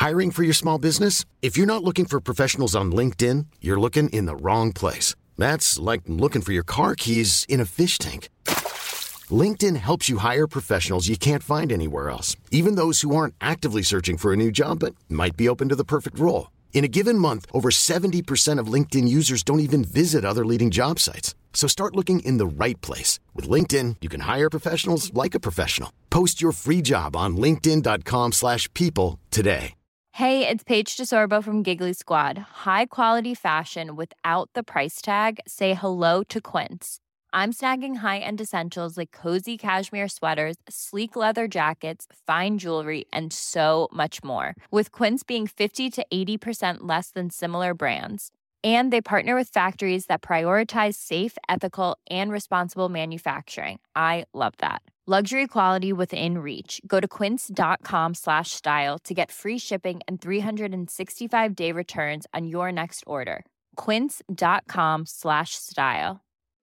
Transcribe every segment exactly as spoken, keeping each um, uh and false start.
Hiring for your small business? If you're not looking for professionals on LinkedIn, you're looking in the wrong place. That's like looking for your car keys in a fish tank. LinkedIn helps you hire professionals you can't find anywhere else, even those who aren't actively searching for a new job but might be open to the perfect role. In a given month, over seventy percent of LinkedIn users don't even visit other leading job sites. So start looking in the right place. With LinkedIn, you can hire professionals like a professional. Post your free job on linkedin dot com slash people today. Hey, it's Paige DeSorbo from Giggly Squad. High quality fashion without the price tag. Say hello to Quince. I'm snagging high-end essentials like cozy cashmere sweaters, sleek leather jackets, fine jewelry, and so much more. With Quince being fifty to eighty percent less than similar brands. And they partner with factories that prioritize safe, ethical, and responsible manufacturing. I love that. Luxury quality within reach. Go to quince.com slash style to get free shipping and three sixty-five day returns on your next order. Quince.com slash style.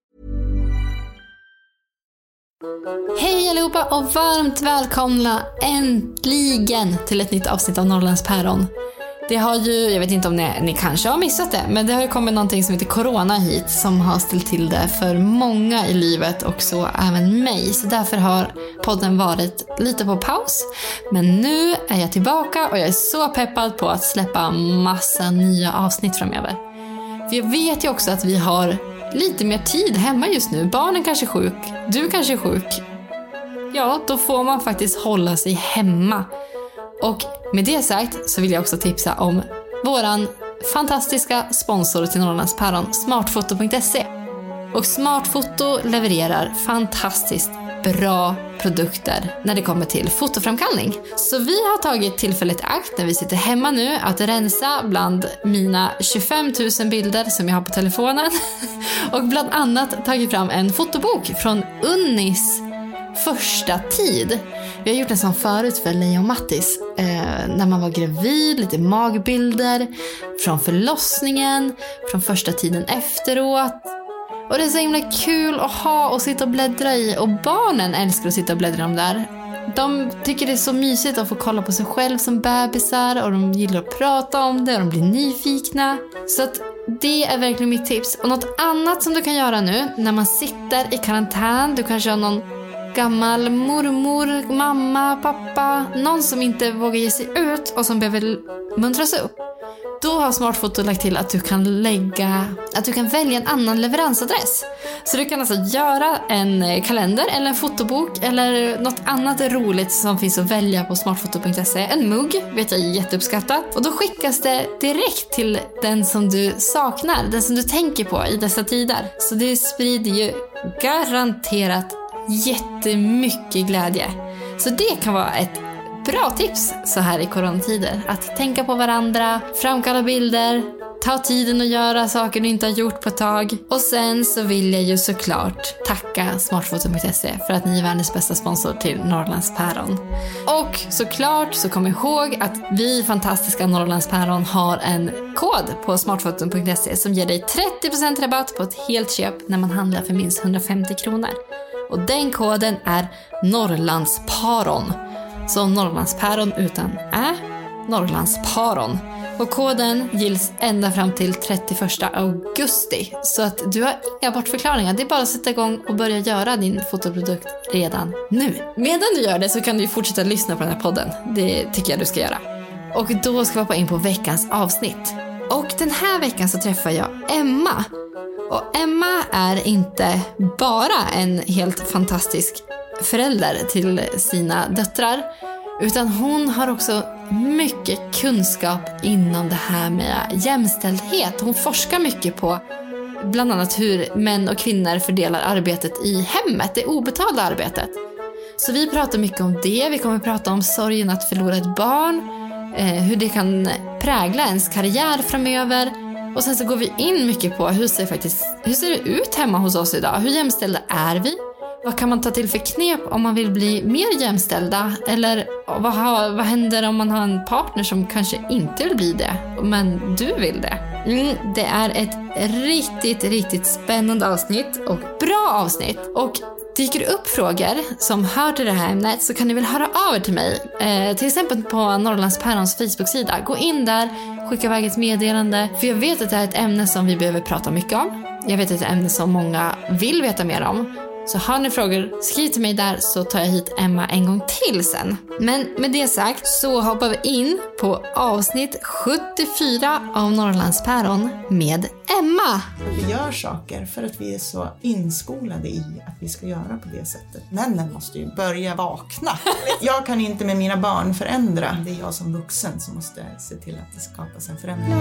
Hej allihopa och varmt välkomna äntligen till ett nytt avsnitt av Norrlands Päron. Det har ju, jag vet inte om ni, ni kanske har missat det, men det har ju kommit någonting som heter corona hit som har ställt till det för många i livet och så även mig. Så därför har podden varit lite på paus. Men nu är jag tillbaka och jag är så peppad på att släppa massa nya avsnitt framöver. För jag vet ju också att vi har lite mer tid hemma just nu. Barnen kanske är sjuk, du kanske är sjuk. Ja, då får man faktiskt hålla sig hemma. Och med det sagt så vill jag också tipsa om våran fantastiska sponsor till Norrlands Päron, smartfoto punkt se. Och Smartfoto levererar fantastiskt bra produkter när det kommer till fotoframkallning. Så vi har tagit tillfället i akt när vi sitter hemma nu att rensa bland mina tjugofem tusen bilder som jag har på telefonen och bland annat tagit fram en fotobok från Unnis första tid. Vi har gjort en sån förut för Leia och Mattis eh, när man var gravid, lite magbilder från förlossningen, från första tiden efteråt. Och det är så himla kul att ha och sitta och bläddra i. Och barnen älskar att sitta och bläddra i dem där. De tycker det är så mysigt att få kolla på sig själv som bebisar. Och de gillar att prata om det och de blir nyfikna. Så att det är verkligen mitt tips. Och något annat som du kan göra nu när man sitter i karantän. Du kanske har någon gammal mormor, mamma, pappa. Någon som inte vågar ge sig ut och som behöver muntras upp. Då har Smartfoto lagt till att du kan lägga att du kan välja en annan leveransadress. Så du kan alltså göra en kalender eller en fotobok eller något annat roligt som finns att välja på smartfoto punkt se. En mugg vet jag är jätteuppskattat. Och då skickas det direkt till den som du saknar, den som du tänker på i dessa tider. Så det sprider ju garanterat jättemycket glädje. Så det kan vara ett bra tips så här i coronatider. Att tänka på varandra, framkalla bilder, ta tiden att göra saker du inte har gjort på ett tag. Och sen så vill jag ju såklart tacka smartfoto punkt se för att ni är världens bästa sponsor till Norrlands Päron. Och såklart så kom ihåg att vi fantastiska Norrlands Päron har en kod på smartfoto punkt se som ger dig trettio procent rabatt på ett helt köp när man handlar för minst hundrafemtio kronor. Och den koden är Norrlandsparon. Så Norrlandspäron utan ä, Norrlandsparon. Och koden gills ända fram till trettioförsta augusti. Så att du har inga bortförklaringar. Det är bara att sätta igång och börja göra din fotoprodukt redan nu. Medan du gör det så kan du fortsätta lyssna på den här podden. Det tycker jag du ska göra. Och då ska vi hoppa in på veckans avsnitt. Och den här veckan så träffar jag Emma. Och Emma är inte bara en helt fantastisk förälder till sina döttrar, utan hon har också mycket kunskap inom det här med jämställdhet. Hon forskar mycket på bland annat hur män och kvinnor fördelar arbetet i hemmet, det obetalda arbetet. Så vi pratar mycket om det. Vi kommer att prata om sorgen att förlora ett barn, eh, hur det kan prägla ens karriär framöver. Och sen så går vi in mycket på hur ser, faktiskt, hur ser det ut hemma hos oss idag? Hur jämställda är vi? Vad kan man ta till för knep om man vill bli mer jämställda? Eller vad, har, vad händer om man har en partner som kanske inte vill bli det, men du vill det? Mm, det är ett riktigt, riktigt spännande avsnitt och bra avsnitt. Och Dyker det upp frågor som hör till det här ämnet så kan ni väl höra av er till mig. Eh, till exempel på Norrlandspärons Facebook-sida. Gå in där, skicka iväg ett meddelande. För jag vet att det är ett ämne som vi behöver prata mycket om. Jag vet att det är ett ämne som många vill veta mer om. Så har ni frågor, skriv till mig där så tar jag hit Emma en gång till sen. Men med det sagt så hoppar vi in på avsnitt sjuttiofyra av Norrlandspäron med Emma. Vi gör saker för att vi är så inskolade i att vi ska göra på det sättet. Männen måste ju börja vakna. Jag kan inte med mina barn förändra. Det är jag som vuxen som måste se till att det skapas en förändring.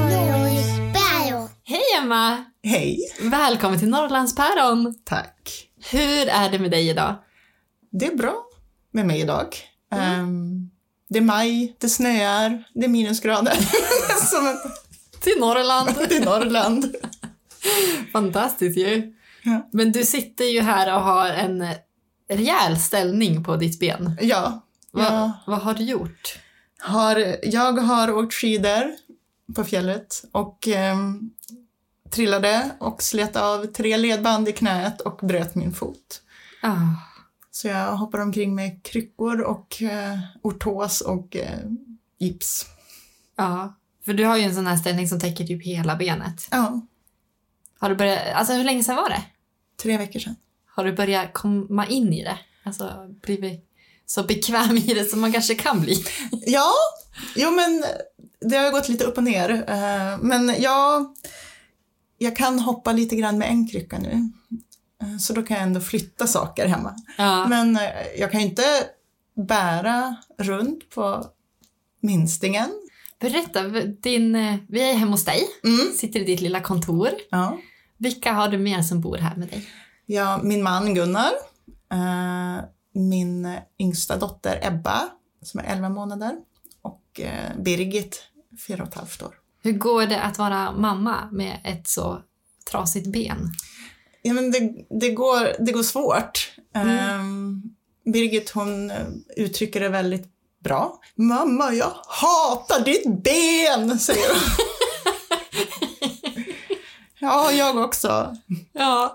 Hej Emma! Hej! Välkommen till Norrlandspäron. Tack. Hur är det med dig idag? Det är bra med mig idag. Mm. Um, det är maj, det snöar, det är minusgrader. Som ett... Till Norrland. Till Norrland. Fantastiskt ju. Ja. Men du sitter ju här och har en rejäl ställning på ditt ben. Ja. Va, ja. Vad har du gjort? Har, jag har åkt skidor på fjället och um, trillade och slet av tre ledband i knät och bröt min fot. Ah. Så jag hoppar omkring med kryckor och uh, ortos och uh, gips. Ja, för du har ju en sån här ställning som täcker typ hela benet. Ja. Har du börjat, alltså hur länge sedan var det? Tre veckor sedan. Har du börjat komma in i det? Alltså blivit så bekväm i det som man kanske kan bli? Ja, jo men det har gått lite upp och ner. Uh, men jag, jag kan hoppa lite grann med en krycka nu. Uh, så då kan jag ändå flytta saker hemma. Ja. Men uh, jag kan inte bära runt på minstingen. Berätta, din, vi är hemma hos dig. Mm. Sitter i ditt lilla kontor. Ja. Vilka har du mer som bor här med dig? Ja, min man Gunnar. Uh, min yngsta dotter Ebba som är elva månader. Och uh, Birgit, fyra och ett halvt år. Hur går det att vara mamma med ett så trasigt ben? Ja, men det, det, går, det går svårt. Mm. Um, Birgit hon uttrycker det väldigt bra. Mamma, jag hatar ditt ben, säger hon. Ja, jag också. Ja.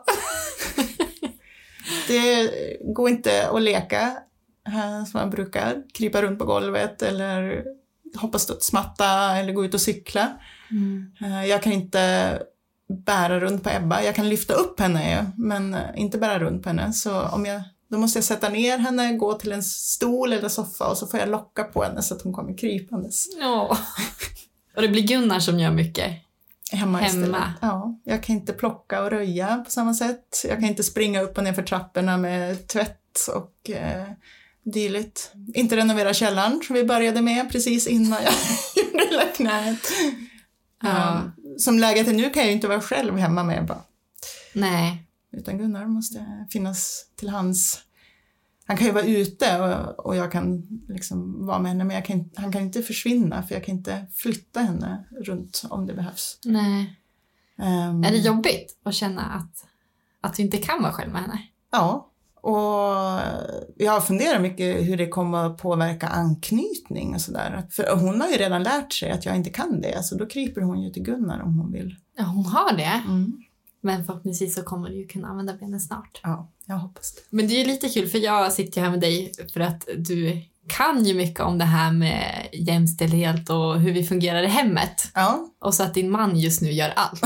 Det går inte att leka här som man brukar. Krypa runt på golvet eller hoppa studsmatta eller gå ut och cykla. Mm. Jag kan inte bära runt på Ebba. Jag kan lyfta upp henne, men inte bära runt på henne. Så om jag, då måste jag sätta ner henne, gå till en stol eller soffa och så får jag locka på henne så att hon kommer krypandes. Ja. Och det blir Gunnar som gör mycket. Hemma, Hemma. Ja, jag kan inte plocka och röja på samma sätt. Jag kan inte springa upp och ner för trapporna med tvätt och eh, dyligt. Inte renovera källaren som vi började med precis innan jag gjorde hela knät. Ja. Um, som läget är nu kan jag ju inte vara själv hemma med bara. Nej. Utan Gunnar måste finnas till hands. Han kan ju vara ute och, och jag kan liksom vara med henne, men jag kan, han kan inte försvinna för jag kan inte flytta henne runt om det behövs. Nej. Um, är det jobbigt att känna att, att du inte kan vara själv med henne? Ja, och jag har funderat mycket hur det kommer att påverka anknytning och sådär. För hon har ju redan lärt sig att jag inte kan det, så då kryper hon ju till Gunnar om hon vill. Ja, hon har det. Mm. Men förhoppningsvis så kommer du ju kunna använda benen snart. Ja, jag hoppas det. Men det är ju lite kul för jag sitter här med dig för att du kan ju mycket om det här med jämställdhet och hur vi fungerar i hemmet. Ja. Och så att din man just nu gör allt.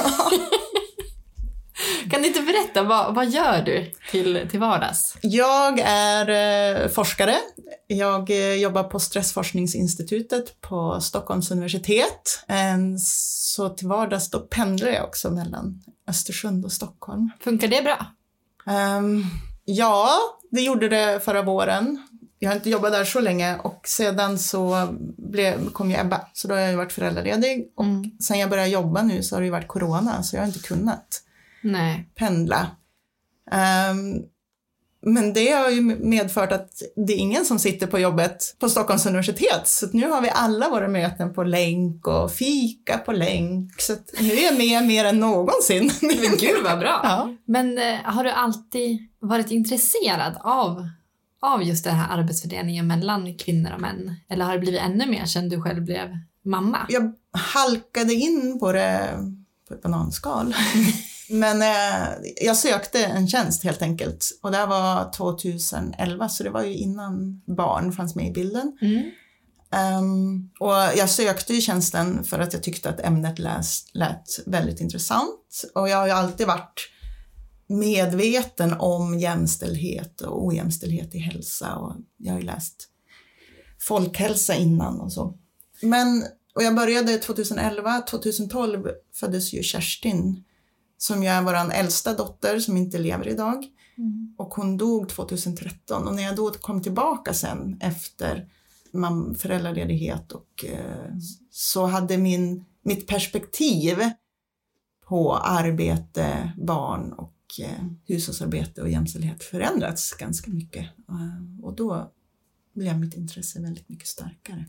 Kan du inte berätta, vad, vad gör du till, till vardags? Jag är eh, forskare. Jag eh, jobbar på Stressforskningsinstitutet på Stockholms universitet. Eh, så till vardags då pendlar jag också mellan Östersund och Stockholm. Funkar det bra? Um, ja, det gjorde det förra våren. Jag har inte jobbat där så länge och sedan så blev, kom ju Ebba. Så då har jag varit föräldraledig och mm. sen jag började jobba nu så har det ju varit corona så jag har inte kunnat Nej. pendla. Um, men det har ju medfört att det är ingen som sitter på jobbet på Stockholms universitet. Så nu har vi alla våra möten på länk och fika på länk. Så nu är jag med mer än någonsin. Men gud vad bra. Ja. Men eh, har du alltid varit intresserad av, av just den här arbetsfördelningen mellan kvinnor och män? Eller har det blivit ännu mer sedan du själv blev mamma? Jag halkade in på det på ett bananskal. Men eh, jag sökte en tjänst helt enkelt. Och det var tjugoelva, så det var ju innan barn fanns med i bilden. Mm. Um, och jag sökte ju tjänsten för att jag tyckte att ämnet läs, lät väldigt intressant. Och jag har ju alltid varit medveten om jämställdhet och ojämställdhet i hälsa. Och jag har ju läst folkhälsa innan och så. Men, och jag började tjugoelva, tjugotolv föddes ju Kerstin, som ju är vår äldsta dotter som inte lever idag. Mm. Och hon dog tjugotretton. Och när jag då kom tillbaka sen efter man, föräldraledighet och eh, så hade min, mitt perspektiv på arbete, barn och eh, hushållsarbete och jämställdhet förändrats ganska mycket. Uh, och då blev mitt intresse väldigt mycket starkare.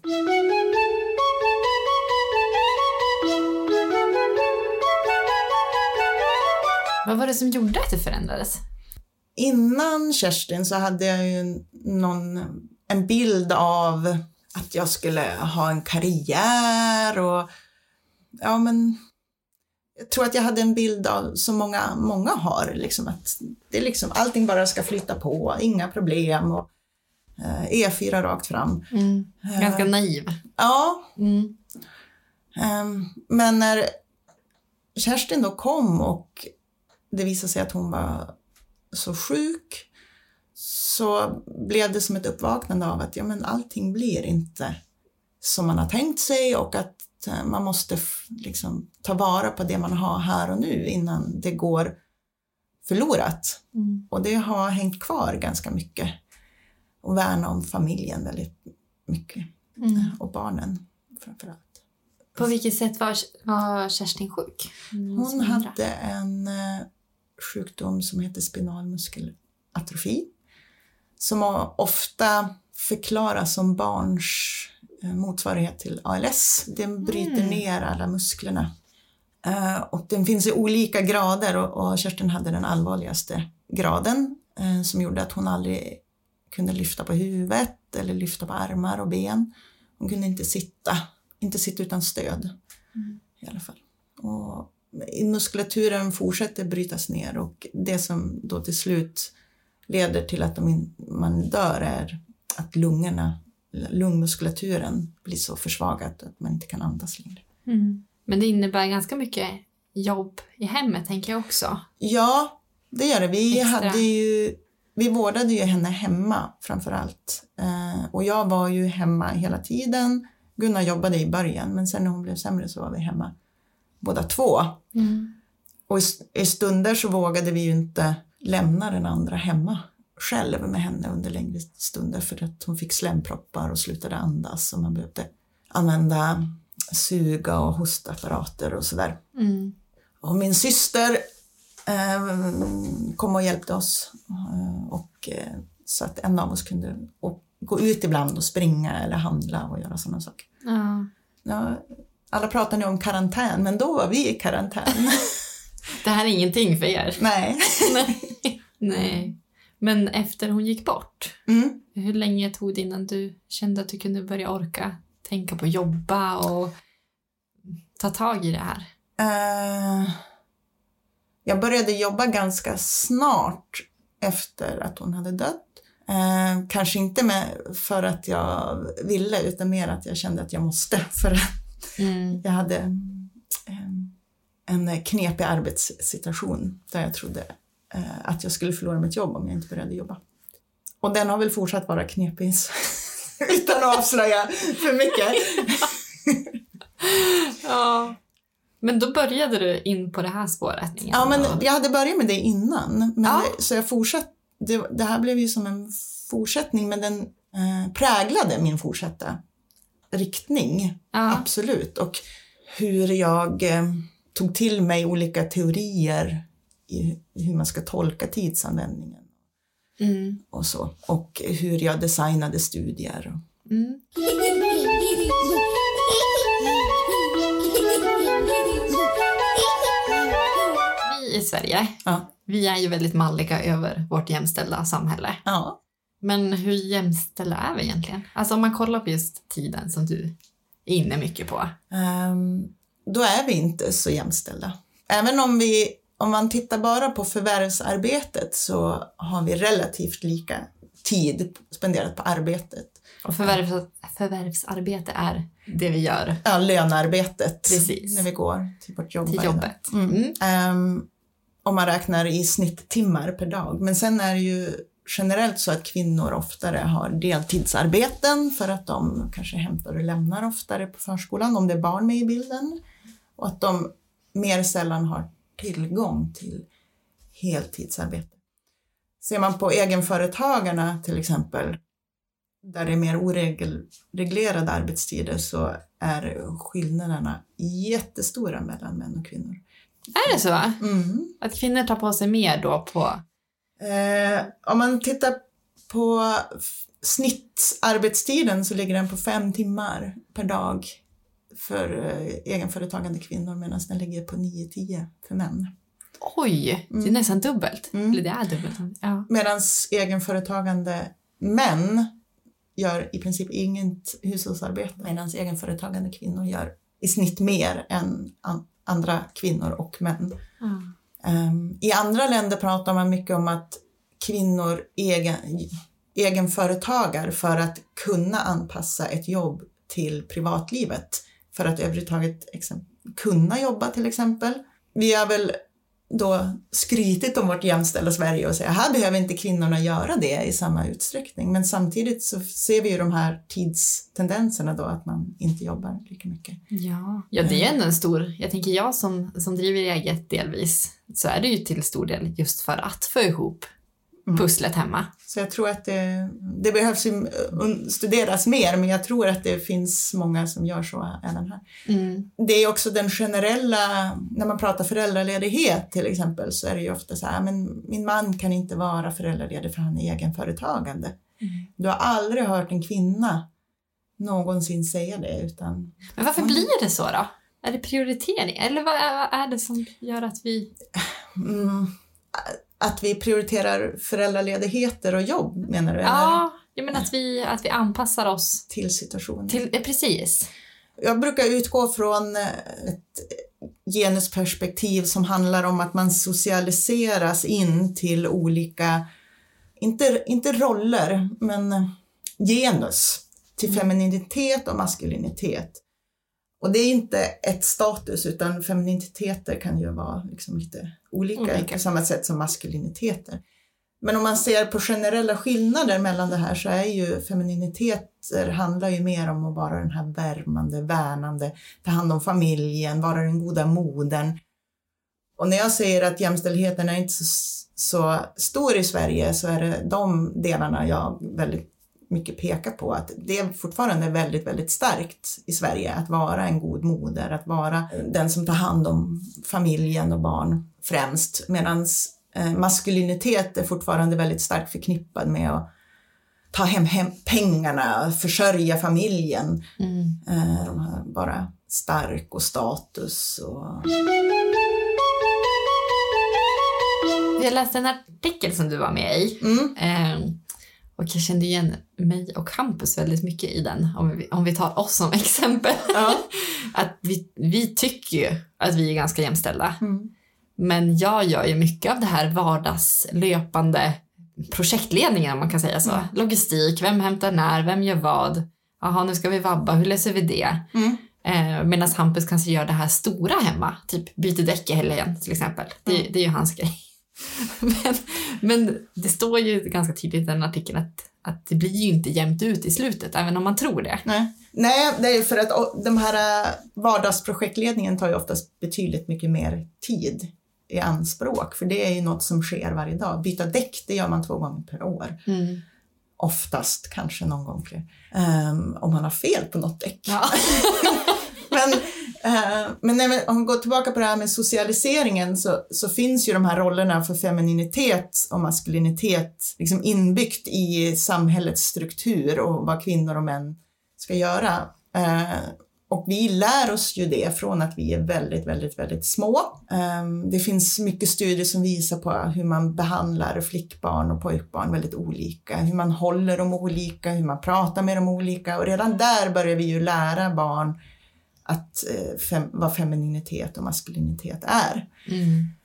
Vad var det som gjorde att det förändrades? Innan Kerstin så hade jag ju någon, en bild av att jag skulle ha en karriär och ja men jag tror att jag hade en bild av som många, många har liksom att det är liksom allting bara ska flytta på, inga problem och eh, E fyra rakt fram. Mm. Ganska naiv. Uh, ja. Mm. Um, men när Kerstin då kom och det visade sig att hon var så sjuk så blev det som ett uppvaknande av att ja, men allting blir inte som man har tänkt sig och att man måste liksom ta vara på det man har här och nu innan det går förlorat. Mm. Och det har hängt kvar ganska mycket. Och värna om familjen väldigt mycket. Mm. Och barnen framförallt. På vilket sätt var, var Kerstin sjuk? Mm. Hon hade en uh, sjukdom som heter spinal muskelatrofi. Som ofta förklaras som barns motsvarighet till A L S. Den bryter mm. ner alla musklerna. Uh, och den finns i olika grader och, och Kerstin hade den allvarligaste graden uh, som gjorde att hon aldrig kunde lyfta på huvudet eller lyfta på armar och ben. Hon kunde inte sitta, inte sitta utan stöd mm. i alla fall. Och muskulaturen fortsätter brytas ner och det som då till slut leder till att in, man dör är att lungorna lungmuskulaturen blir så försvagad att man inte kan andas längre. Mm. Men det innebär ganska mycket jobb i hemmet, tänker jag också. Ja, det gör det. Vi, Extra. hade ju, vi vårdade ju henne hemma framförallt. Eh, och jag var ju hemma hela tiden. Gunnar jobbade i början, men sen när hon blev sämre så var vi hemma båda två. Mm. Och i, i stunder så vågade vi ju inte lämna den andra hemma själv med henne under längre stunder för att hon fick slemproppar och slutade andas och man behövde använda suga och hostapparater och sådär. Mm. Och min syster eh, kom och hjälpte oss eh, och eh, så att en av oss kunde och, gå ut ibland och springa eller handla och göra sådana saker. Ja. Ja, alla pratar nu om karantän, men då var vi i karantän. Det här är ingenting för er. Nej. Nej. Nej. Men efter hon gick bort, mm. hur länge tog det innan du kände att du kunde börja orka tänka på jobba och ta tag i det här? Uh, jag började jobba ganska snart efter att hon hade dött. Uh, kanske inte med för att jag ville utan mer att jag kände att jag måste. För att mm. jag hade um, en knepig arbetssituation där jag trodde att jag skulle förlora mitt jobb om jag inte började jobba. Och den har väl fortsatt vara knepig utan att avslöja för mycket. Ja. Men då började du in på det här spåret? Ja, men jag hade börjat med det innan. Men ja. det, så jag fortsatt, det, det här blev ju som en fortsättning, men den eh, präglade min fortsatta riktning. Ja. Absolut. Och hur jag eh, tog till mig olika teorier i hur man ska tolka tidsanvändningen mm. och så. Och hur jag designade studier. Mm. Vi i Sverige, ja. vi är ju väldigt malliga över vårt jämställda samhälle. Ja. Men hur jämställda är vi egentligen? Alltså om man kollar på just tiden som du är inne mycket på. Um, då är vi inte så jämställda. Även om vi om man tittar bara på förvärvsarbetet så har vi relativt lika tid spenderat på arbetet. Och förvärvs, förvärvsarbete är det vi gör. Ja, lönearbetet. Precis. När vi går till vårt jobb. Till jobbet. Mm. Mm. Um, om man räknar i snitt timmar per dag. Men sen är det ju generellt så att kvinnor oftare har deltidsarbeten för att de kanske hämtar och lämnar oftare på förskolan om det är barn med i bilden. Och att de mer sällan har tillgång till heltidsarbete. Ser man på egenföretagarna till exempel, där det är mer oreglerade arbetstider, så är skillnaderna jättestora mellan män och kvinnor. Är det så? Mm. Att kvinnor tar på sig mer då på... Eh, om man tittar på snittarbetstiden så ligger den på fem timmar per dag för eh, egenföretagande kvinnor, medan den ligger på nio till tio för män. Oj, det är Mm. nästan dubbelt. Mm. Eller det är dubbelt. Ja. Medan egenföretagande män gör i princip inget hushållsarbete, medan egenföretagande kvinnor gör i snitt mer än an- andra kvinnor och män. Mm. Um, I andra länder pratar man mycket om att kvinnor egen, egenföretagar för att kunna anpassa ett jobb till privatlivet. För att överhuvudtaget exempel, kunna jobba till exempel. Vi har väl då skrytit om vårt jämställda Sverige och säger här behöver inte kvinnorna göra det i samma utsträckning. Men samtidigt så ser vi ju de här tidstendenserna då, att man inte jobbar lika mycket. Ja. ja, det är ändå en stor... Jag tänker jag som, som driver eget delvis, så är det ju till stor del just för att få ihop pusslet hemma. Så jag tror att det, det behövs ju studeras mer, men jag tror att det finns många som gör så även här. Mm. Det är också den generella, när man pratar föräldraledighet till exempel, så är det ju ofta så här, men min man kan inte vara föräldraledig för han är egenföretagande. Mm. Du har aldrig hört en kvinna någonsin säga det, utan... Men varför blir det så då? Är det prioritering? Eller vad är, vad är det som gör att vi... Mm. Att vi prioriterar föräldraledigheter och jobb, menar du? Ja, jag menar att vi, att vi anpassar oss till situationen. Till, eh, precis. Jag brukar utgå från ett genusperspektiv som handlar om att man socialiseras in till olika, inte, inte roller, men genus. Till femininitet och maskulinitet. Och det är inte ett status, utan femininiteter kan ju vara liksom lite olika, olika på samma sätt som maskuliniteter. Men om man ser på generella skillnader mellan det här, så är ju femininiteter handlar ju mer om att vara den här värmande, värnande, ta hand om familjen, vara den goda modern. Och när jag säger att jämställdheten är inte så, så stor i Sverige, så är det de delarna jag väldigt mycket pekar på, att det är fortfarande väldigt, väldigt starkt i Sverige att vara en god moder, att vara den som tar hand om familjen och barn främst, medan eh, maskulinitet är fortfarande väldigt starkt förknippad med att ta hem, hem pengarna, försörja familjen, mm. eh, de här bara stark och status och... Jag läste en artikel som du var med i. Mm. Eh, Och jag kände igen mig och Hampus väldigt mycket i den. Om vi, om vi tar oss som exempel. Ja. Att vi, vi tycker ju att vi är ganska jämställda. Mm. Men jag gör ju mycket av det här vardagslöpande projektledningen, om man kan säga så. Mm. Logistik, vem hämtar när, vem gör vad. Jaha, nu ska vi vabba, hur läser vi det? Mm. Eh, Medan Hampus kanske gör det här stora hemma. Typ byter däck i helgen till exempel. Det, mm. det är ju hans grej. Men, men det står ju ganska tydligt i den artikeln att, att det blir ju inte jämnt ut i slutet, även om man tror det. Nej, Nej det är för att de här vardagsprojektledningen tar ju oftast betydligt mycket mer tid i anspråk. För det är ju något som sker varje dag. Byta däck, det gör man två gånger per år. Mm. Oftast, kanske någon gång fler. Um, om man har fel på något däck. Ja. men... Uh, men när, om vi går tillbaka på det här med socialiseringen, så, så finns ju de här rollerna för femininitet och maskulinitet liksom inbyggt i samhällets struktur och vad kvinnor och män ska göra. Uh, och vi lär oss ju det från att vi är väldigt, väldigt, väldigt små. Um, det finns mycket studier som visar på hur man behandlar flickbarn och pojkbarn väldigt olika. Hur man håller dem olika, hur man pratar med dem olika. Och redan där börjar vi ju lära barn att eh, fem, vad femininitet och maskulinitet är. Mm.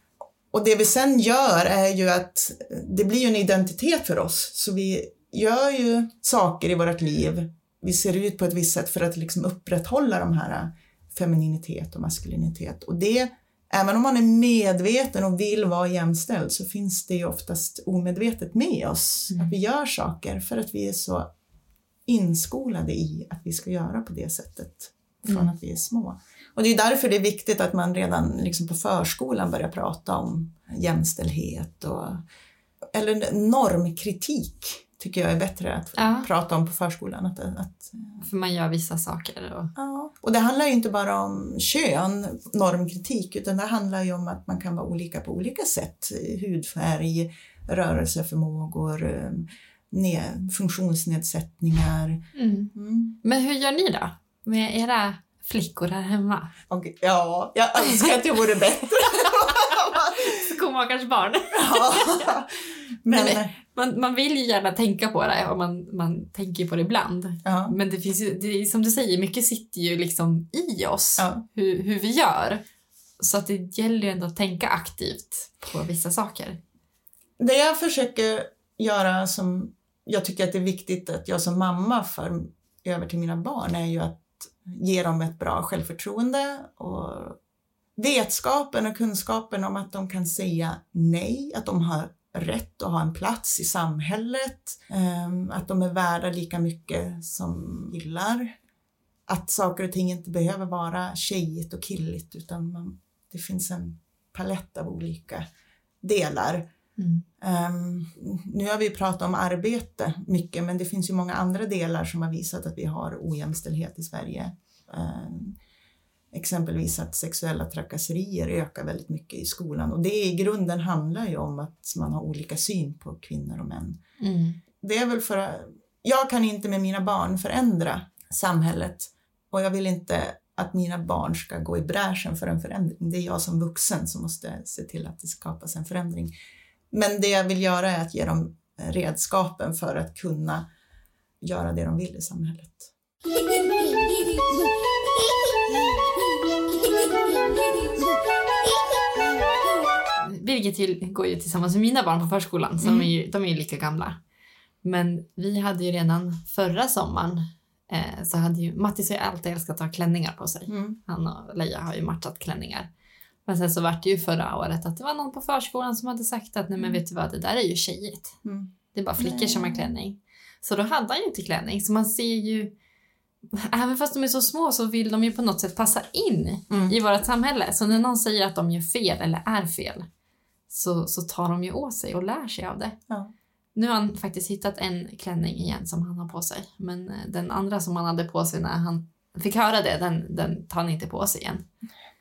Och det vi sen gör är ju att det blir ju en identitet för oss. Så vi gör ju saker i vårt liv. Vi ser ut på ett visst sätt för att liksom upprätthålla de här femininitet och maskulinitet. Och det, även om man är medveten och vill vara jämställd, så finns det ju oftast omedvetet med oss. Mm. Att vi gör saker för att vi är så inskolade i att vi ska göra på det sättet från mm. att vi är små. Och det är därför det är viktigt att man redan liksom på förskolan börjar prata om jämställdhet och, eller normkritik tycker jag är bättre att ja. prata om på förskolan. Att, att, för man gör vissa saker. Och... Ja. Och det handlar ju inte bara om kön, normkritik, utan det handlar ju om att man kan vara olika på olika sätt. Hudfärg, rörelseförmågor, ne- funktionsnedsättningar. Mm. Mm. Men hur gör ni då med era flickor här hemma? Okay. Ja, jag önskar att jag vore bättre. Skomakars barn. Ja. Men, men man, man vill ju gärna tänka på det och man, man tänker på det ibland. Ja. Men det finns ju, det, som du säger, mycket sitter ju liksom i oss. Ja. Hur, hur vi gör. Så att det gäller ju ändå att tänka aktivt på vissa saker. Det jag försöker göra som jag tycker att det är viktigt att jag som mamma för över till mina barn är ju att ge dem ett bra självförtroende och vetskapen och kunskapen om att de kan säga nej, att de har rätt att ha en plats i samhället, att de är värda lika mycket som gillar, att saker och ting inte behöver vara tjejigt och killigt utan man, det finns en palett av olika delar. Mm. Um, nu har vi pratat om arbete mycket, men det finns ju många andra delar som har visat att vi har ojämställdhet i Sverige. Um, exempelvis att sexuella trakasserier ökar väldigt mycket i skolan, och det i grunden handlar ju om att man har olika syn på kvinnor och män. Mm. Det är väl för jag kan inte med mina barn förändra samhället, och jag vill inte att mina barn ska gå i bräschen för en förändring. Det är jag som vuxen som måste se till att det skapas en förändring. Men det jag vill göra är att ge dem redskapen för att kunna göra det de vill i samhället. Birgit går ju tillsammans med mina barn på förskolan, så mm. de, är ju, de är ju lika gamla. Men vi hade ju redan förra sommaren, eh, så hade ju Mattis har ju alltid älskat att ha klänningar på sig. Mm. Han och Leia har ju matchat klänningar. Men sen så var det ju förra året att det var någon på förskolan som hade sagt att nej men vet du vad, det där är ju tjejigt. Mm. Det är bara flickor nej. som har klänning. Så då hade han ju inte klänning. Så man ser ju, även fast de är så små så vill de ju på något sätt passa in mm. i vårt samhälle. Så när någon säger att de gör fel eller är fel så, så tar de ju åt sig och lär sig av det. Ja. Nu har han faktiskt hittat en klänning igen som han har på sig. Men den andra som han hade på sig när han fick höra det, den, den tar han inte på sig igen.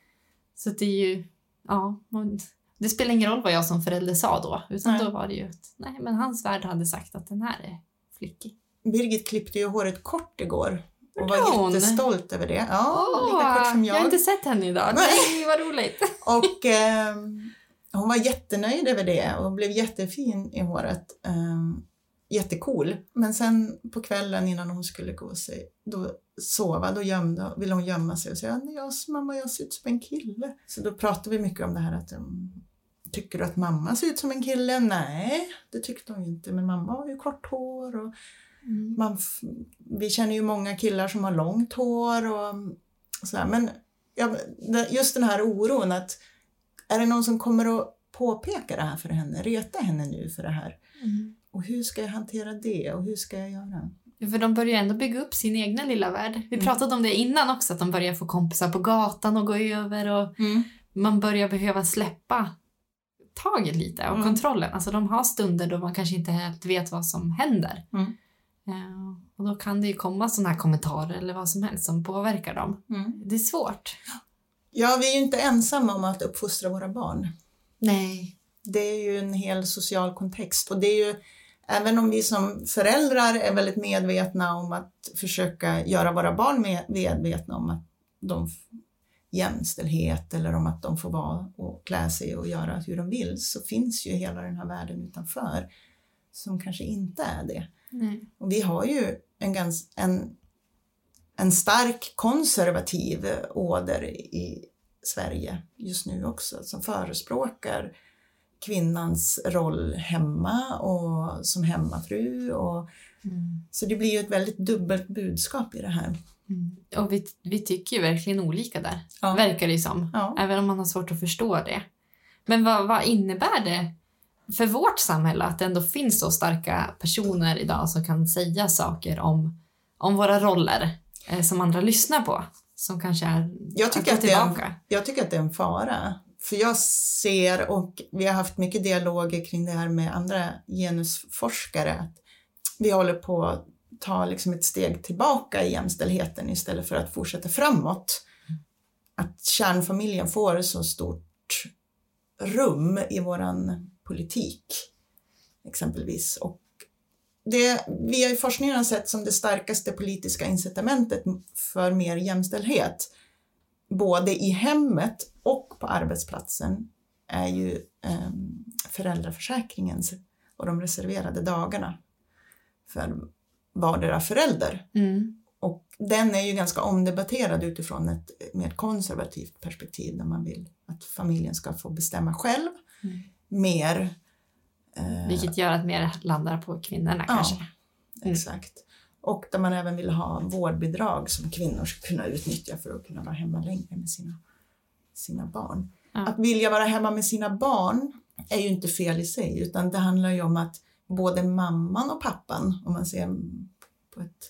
Så det är ju, ja, det spelar ingen roll vad jag som förälder sa då. Utan nej. Då var det ju att, nej men hans värld hade sagt att den här är flickig. Birgit klippte ju håret kort igår. Och var hon? jättestolt över det. Ja, oh, lika kort som jag. Jag har inte sett henne idag. Nej, vad roligt. Och eh, hon var jättenöjd över det och blev jättefin i håret. Eh, jättecool. Men sen på kvällen innan hon skulle gå sig, då sova, då gömde, ville hon gömma sig och säga, jag, mamma jag ser ut som en kille. Så då pratade vi mycket om det här att um, tycker du att mamma ser ut som en kille? Nej, det tyckte hon inte, men mamma har ju kort hår och mm. man, vi känner ju många killar som har långt hår och så här. Men ja, just den här oron att är det någon som kommer att påpeka det här för henne, reta henne nu för det här? Mm. Och hur ska jag hantera det? Och hur ska jag göra? För de börjar ändå bygga upp sin egna lilla värld. Vi pratade mm. om det innan också. Att de börjar få kompisar på gatan och gå över. Och mm. man börjar behöva släppa taget lite och mm. kontrollen. Alltså de har stunder då man kanske inte helt vet vad som händer. Mm. Uh, och då kan det ju komma sådana här kommentarer eller vad som helst som påverkar dem. Mm. Det är svårt. Ja, vi är ju inte ensamma om att uppfostra våra barn. Nej. Det är ju en hel social kontext. Och det är ju, även om vi som föräldrar är väldigt medvetna om att försöka göra våra barn med, medvetna om att de jämställdhet eller om att de får vara och klä sig och göra hur de vill, så finns ju hela den här världen utanför som kanske inte är det. Nej. Och vi har ju en, gans, en, en stark konservativ åder i Sverige just nu också som förespråkar kvinnans roll hemma och som hemmafru. Och, mm. Så det blir ju ett väldigt dubbelt budskap i det här. Mm. Och vi, vi tycker ju verkligen olika där, ja. verkar det som. Ja. Även om man har svårt att förstå det. Men vad, vad innebär det för vårt samhälle att det ändå finns så starka personer idag som kan säga saker om, om våra roller eh, som andra lyssnar på? Som kanske är jag tycker att, att det är en, jag tycker att det är en fara. För jag ser, och vi har haft mycket dialoger kring det här med andra genusforskare, att vi håller på att ta liksom ett steg tillbaka i jämställdheten istället för att fortsätta framåt. Att kärnfamiljen får så stort rum i våran politik exempelvis. Och det vi har i forskningen sett som det starkaste politiska incitamentet för mer jämställdhet både i hemmet och på arbetsplatsen är ju eh, föräldraförsäkringen och de reserverade dagarna för vardera förälder. Mm. Och den är ju ganska omdebatterad utifrån ett mer konservativt perspektiv där man vill att familjen ska få bestämma själv mm. mer. Eh, Vilket gör att mer landar på kvinnorna ja, kanske. Mm. Exakt. Och där man även vill ha vårdbidrag som kvinnor ska kunna utnyttja för att kunna vara hemma längre med sina, sina barn. Ja. Att vilja vara hemma med sina barn är ju inte fel i sig, utan det handlar ju om att både mamman och pappan, om man ser på ett...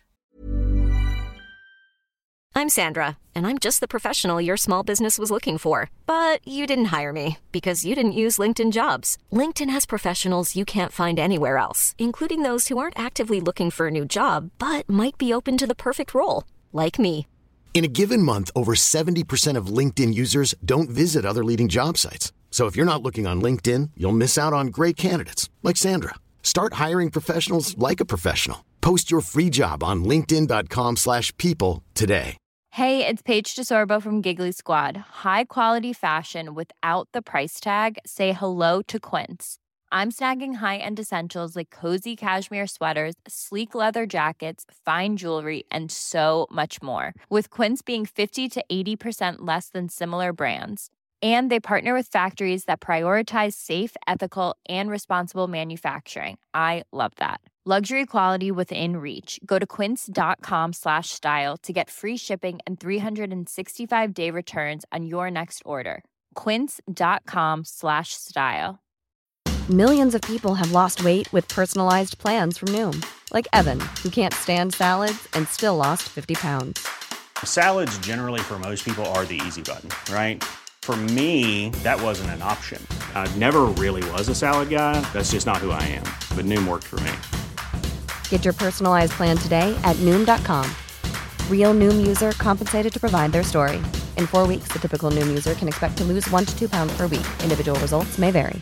I'm Sandra, and I'm just the professional your small business was looking for. But you didn't hire me because you didn't use LinkedIn Jobs. LinkedIn has professionals you can't find anywhere else, including those who aren't actively looking for a new job, but might be open to the perfect role, like me. In a given month, over seventy percent of LinkedIn users don't visit other leading job sites. So if you're not looking on LinkedIn, you'll miss out on great candidates like Sandra. Start hiring professionals like a professional. Post your free job on linkedin dot com slash people today. Hey, it's Paige DeSorbo from Giggly Squad. High quality fashion without the price tag. Say hello to Quince. I'm snagging high-end essentials like cozy cashmere sweaters, sleek leather jackets, fine jewelry, and so much more. With Quince being fifty to eighty percent less than similar brands. And they partner with factories that prioritize safe, ethical, and responsible manufacturing. I love that. Luxury quality within reach. Go to quince.com slash style to get free shipping and three sixty-five day returns on your next order. Quince.com slash style. Millions of people have lost weight with personalized plans from Noom. Like Evan, who can't stand salads and still lost fifty pounds. Salads generally for most people are the easy button, right? For me, that wasn't an option. I never really was a salad guy. That's just not who I am. But Noom worked for me. Get your personalized plan today at Noom dot com. Real Noom user compensated to provide their story. In four weeks, the typical Noom user can expect to lose one to two pounds per week. Individual results may vary.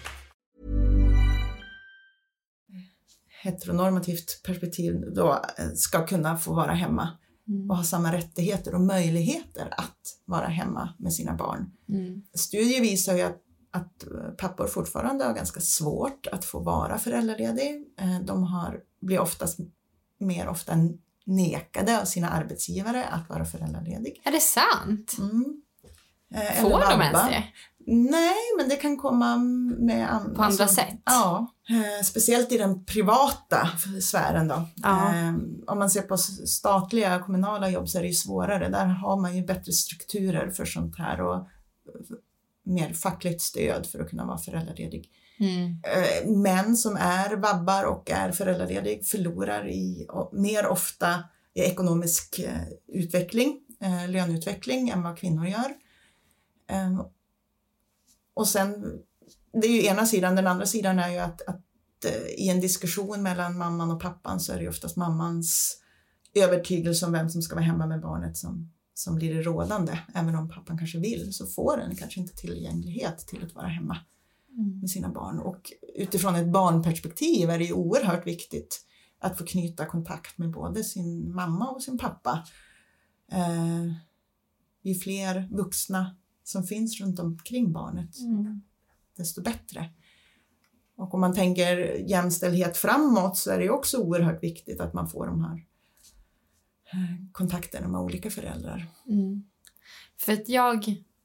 Heteronormativt perspektiv då ska kunna få vara hemma. Och ha samma rättigheter och möjligheter att vara hemma med sina barn. Mm. Studier visar ju att, att pappor fortfarande har ganska svårt att få vara föräldraledig. De har, blir oftast mer ofta nekade av sina arbetsgivare att vara föräldraledig. Är det sant? Mm. Får de ens det? Nej, men det kan komma med andra, på andra alltså, sätt. Ja, eh, speciellt i den privata sfären då. Ja. Eh, om man ser på statliga kommunala jobb så är det ju svårare. Där har man ju bättre strukturer för sånt här och mer fackligt stöd för att kunna vara föräldraledig. Mm. Eh, män som är vabbar och är föräldraledig förlorar i och, mer ofta i ekonomisk eh, utveckling, eh, löneutveckling än vad kvinnor gör. Eh, Och sen, det är ju ena sidan, den andra sidan är ju att, att i en diskussion mellan mamman och pappan så är det ju oftast mammans övertygelse om vem som ska vara hemma med barnet som, som blir det rådande. Även om pappan kanske vill så får den kanske inte tillgänglighet till att vara hemma med sina barn. Och utifrån ett barnperspektiv är det ju oerhört viktigt att få knyta kontakt med både sin mamma och sin pappa. Eh, ju fler vuxna som finns runt omkring barnet, mm. desto bättre. Och om man tänker jämställdhet framåt så är det också oerhört viktigt att man får de här kontakterna med olika föräldrar. Mm. För att jag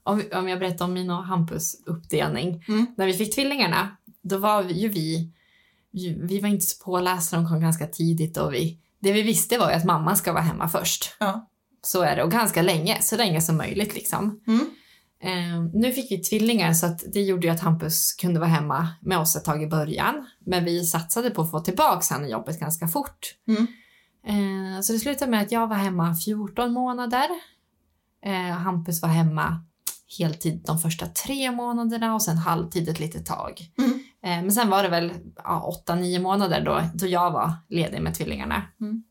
om, om jag berättar om min och Hampus uppdelning. Mm. När vi fick tvillingarna, då var ju vi, vi var inte så pålästa, de kom ganska tidigt. Och vi, det vi visste var ju att mamma ska vara hemma först. Ja. Så är det, och ganska länge, så länge som möjligt liksom. Mm. Eh, nu fick vi tvillingar, så att det gjorde ju att Hampus kunde vara hemma med oss ett tag i början. Men vi satsade på att få tillbaka han i jobbet ganska fort. Mm. Eh, så det slutade med att jag var hemma fjorton månader. Eh, Hampus var hemma heltid de första tre månaderna och sen halvtid ett litet tag. Mm. Eh, men sen var det väl ja, åtta, nio månader då, då jag var ledig med tvillingarna. Mm.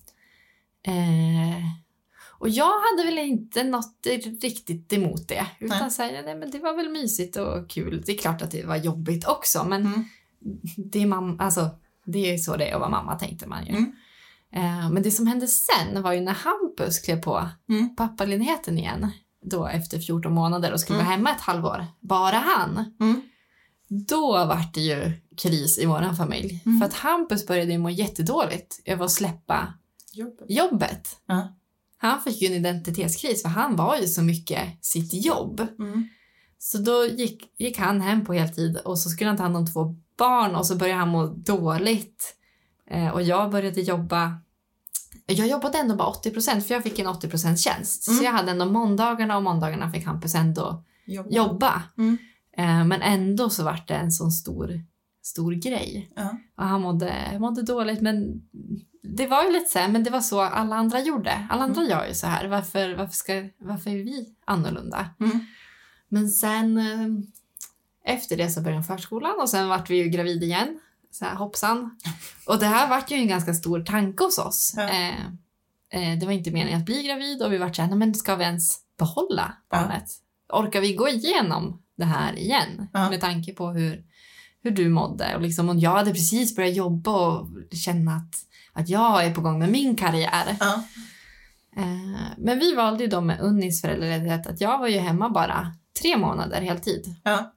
Eh, och jag hade väl inte något riktigt emot det. Utan säga, nej men det var väl mysigt och kul. Det är klart att det var jobbigt också, men mm. det är mamma, alltså det är så det är att vara mamma, tänkte man ju. Mm. Eh, men det som hände sen var ju när Hampus klev på mm. pappaledigheten igen. Då efter fjorton månader och skulle mm. vara hemma ett halvår. Bara han. Mm. Då var det ju kris i våran familj. Mm. För att Hampus började ju må jättedåligt över att släppa jobbet. jobbet. Uh. Han fick ju en identitetskris, för han var ju så mycket sitt jobb. Mm. Så då gick, gick han hem på heltid och så skulle han ta hand om två barn och så började han må dåligt. Eh, och jag började jobba, jag jobbade ändå bara åttio procent, för jag fick en åttio procent tjänst. Mm. Så jag hade ändå måndagarna, och måndagarna fick Hampus ändå jobba. jobba. Mm. Eh, men ändå så var det en sån stor, stor grej. Uh. Och han mådde, mådde dåligt, men det var ju lite så här, men det var så alla andra gjorde. Alla andra mm. gör ju så här. Varför, varför, ska, varför är vi annorlunda? Mm. Men sen efter det så började förskolan och sen vart vi ju gravid igen. Så här, hoppsan. Och det här vart ju en ganska stor tanke hos oss. Ja. Eh, eh, det var inte meningen att bli gravid och vi vart så här, men ska vi ens behålla barnet? Ja. Orkar vi gå igenom det här igen? Ja. Med tanke på hur, hur du mådde. Och, liksom, och jag hade precis börjat jobba och känna att att jag är på gång med min karriär. Ja. Eh, men vi valde ju då med Unnis föräldraledighet att jag var ju hemma bara tre månader heltid. Ja.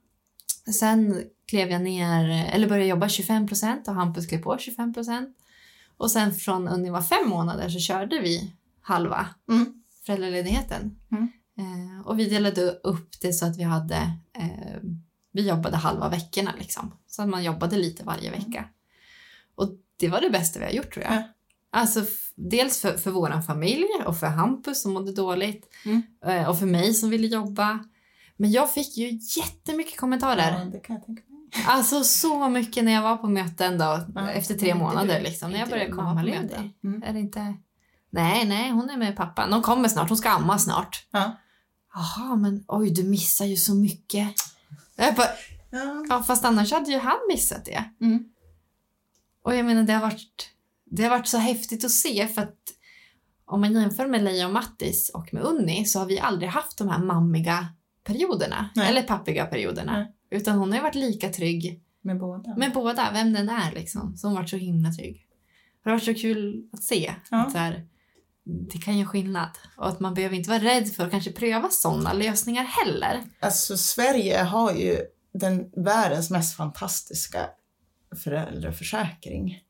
Sen klev jag ner, eller började jobba tjugofem procent och Hampus klev på tjugofem procent. Och sen från Unni var fem månader så körde vi halva mm. föräldraledigheten. Mm. Eh, och vi delade upp det så att vi hade, eh, vi jobbade halva veckorna liksom. Så att man jobbade lite varje vecka. Och det var det bästa vi har gjort, tror jag. Ja. Alltså, f- dels för, för våran familj och för Hampus som mådde dåligt. Mm. Eh, och för mig som ville jobba. Men jag fick ju jättemycket kommentarer. Ja, det kan jag tänka mig. Alltså så mycket när jag var på möten då. Ja, efter tre månader liksom. När jag började komma på möten. Mm. Är det inte... Nej, nej, hon är med pappa. De kommer snart, hon ska amma snart. Ja. Jaha, men oj, du missar ju så mycket. Jag bara, ja. ja, fast annars hade ju han missat det. Mm. Och jag menar, det har varit, det har varit så häftigt att se, för att om man jämför med Leia och Mattis och med Unni så har vi aldrig haft de här mammiga perioderna. Nej. Eller pappiga perioderna. Nej. Utan hon har varit lika trygg med båda. Med båda, vem den är liksom. Så hon har varit så himla trygg. Det har varit så kul att se ja. att så här, det kan göra skillnad. Och att man behöver inte vara rädd för att kanske pröva sådana lösningar heller. Alltså Sverige har ju den världens mest fantastiska föräldraförsäkring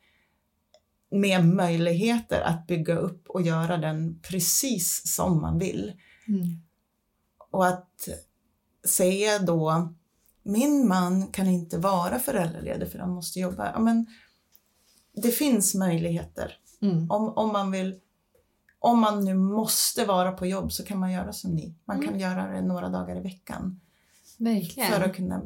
med möjligheter att bygga upp och göra den precis som man vill. Mm. Och att säga då, min man kan inte vara föräldraledig för han måste jobba. Ja, men det finns möjligheter. Mm. Om, om man vill, om man nu måste vara på jobb så kan man göra som ni. Man mm. kan göra det några dagar i veckan. Verkligen. För att kunna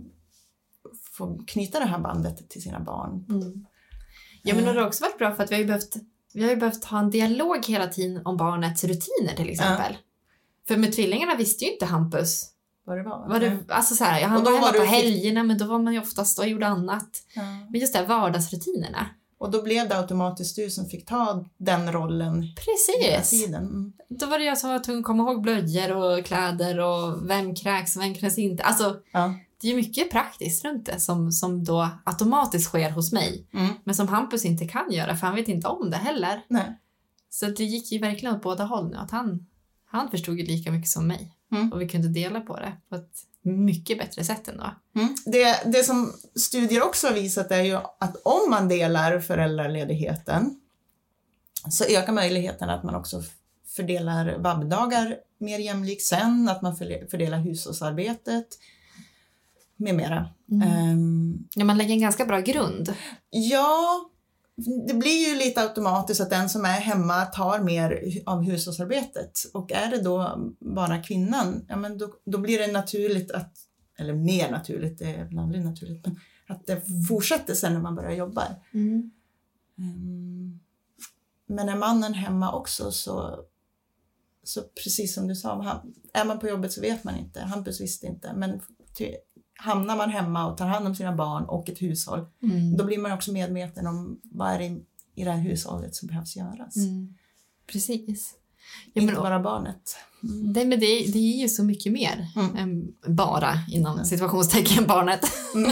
få knyta det här bandet till sina barn. Mm. Ja, men det har också varit bra för att vi har ju behövt, vi har ju behövt ha en dialog hela tiden om barnets rutiner till exempel. Ja. För med tvillingarna visste ju inte Hampus vad det var. Var det, alltså så här, han var hemma på helgerna fick... men då var man ju oftast och gjorde annat. Ja. Men just det här vardagsrutinerna. Och då blev det automatiskt du som fick ta den rollen. Precis. Hela tiden. Mm. Då var det jag som var tvungen att komma ihåg blöjor och kläder och vem kräks och vem kräks inte. Alltså, ja. Det är ju mycket praktiskt runt det som, som då automatiskt sker hos mig. Mm. Men som Hampus inte kan göra för han vet inte om det heller. Nej. Så det gick ju verkligen åt båda håll nu. Att han, han förstod ju lika mycket som mig. Mm. Och vi kunde dela på det på ett mycket bättre sätt ändå. Mm. Det, det som studier också har visat är ju att om man delar föräldraledigheten så ökar möjligheten att man också fördelar vabbdagar mer jämlikt sen, att man fördelar hushållsarbetet med mera. Mm. Um, ja, man lägger en ganska bra grund. Ja, det blir ju lite automatiskt att den som är hemma tar mer av hushållsarbetet. Och är det då bara kvinnan, ja, men då, då blir det naturligt att, eller mer naturligt, det är väl aldrig naturligt, men att det fortsätter sen när man börjar jobba. Mm. Um, men är mannen hemma också så, så precis som du sa, han, är man på jobbet så vet man inte. Hampus visste inte, men ty, hamnar man hemma och tar hand om sina barn och ett hushåll, mm. då blir man också medveten om vad är det i, i det här hushållet som behövs göras. Mm. Precis. Ja, inte men, bara barnet. Mm. Det, men det, det är ju så mycket mer mm. än bara inom mm. situationstecken barnet. Mm.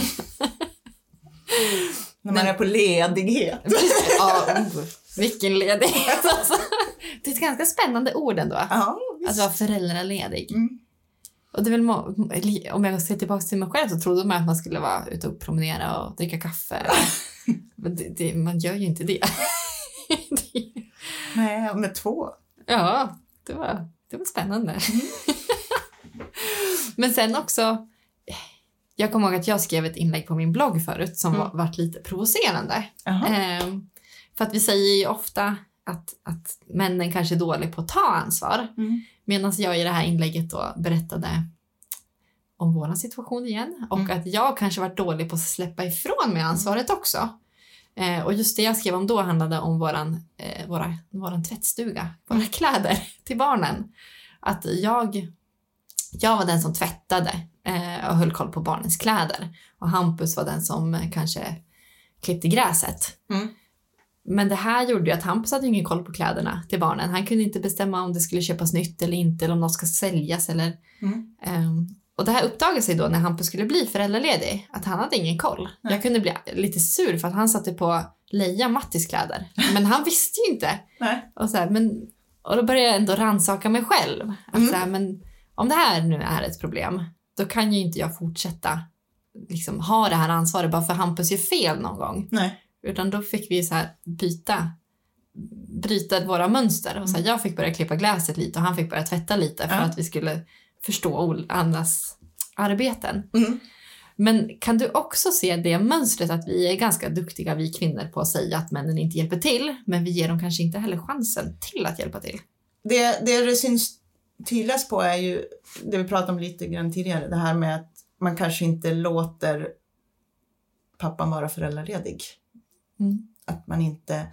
När man men, är på ledighet. Ja, vilken ledighet. Alltså, det är ett ganska spännande ord ändå. Ja, att vara föräldraledig. Mm. Och det är väl må- om jag ser tillbaka till mig själv så trodde man att man skulle vara ute och promenera och dricka kaffe. Men det, det, man gör ju inte det. det. Nej, med två. Ja, det var, det var spännande. Mm. Men sen också, jag kommer ihåg att jag skrev ett inlägg på min blogg förut som mm. var, varit lite provocerande. Uh-huh. Eh, för att vi säger ju ofta att, att männen kanske är dåliga på att ta ansvar. Mm. Medan jag i det här inlägget då berättade om vår situation igen. Och mm. att jag kanske varit dålig på att släppa ifrån mig ansvaret också. Eh, och just det jag skrev om då handlade om våran, eh, våra, våran tvättstuga. Våra mm. kläder till barnen. Att jag, jag var den som tvättade eh, och höll koll på barnens kläder. Och Hampus var den som eh, kanske klippte gräset. Mm. Men det här gjorde ju att Hampus hade ingen koll på kläderna till barnen. Han kunde inte bestämma om det skulle köpas nytt eller inte. Eller om något ska säljas. Eller, mm. um, och det här uppdagade sig då när Hampus skulle bli föräldraledig. Att han hade ingen koll. Nej. Jag kunde bli lite sur för att han satte på Leia Mattis kläder. Men han visste ju inte. Nej. Och, så här, men, och då började jag ändå rannsaka mig själv. Att mm. så här, men om det här nu är ett problem. Då kan ju inte jag fortsätta liksom, ha det här ansvaret bara för Hampus gör fel någon gång. Nej. Utan då fick vi så här byta, bryta våra mönster. Och så här, jag fick börja klippa gläset lite och han fick börja tvätta lite för ja. att vi skulle förstå andras arbeten. Mm. Men kan du också se det mönstret att vi är ganska duktiga, vi kvinnor, på att säga att männen inte hjälper till. Men vi ger dem kanske inte heller chansen till att hjälpa till. Det det, det syns tydligast på är ju det vi pratade om lite grann tidigare. Det här med att man kanske inte låter pappan vara föräldraledig. Mm. Att man inte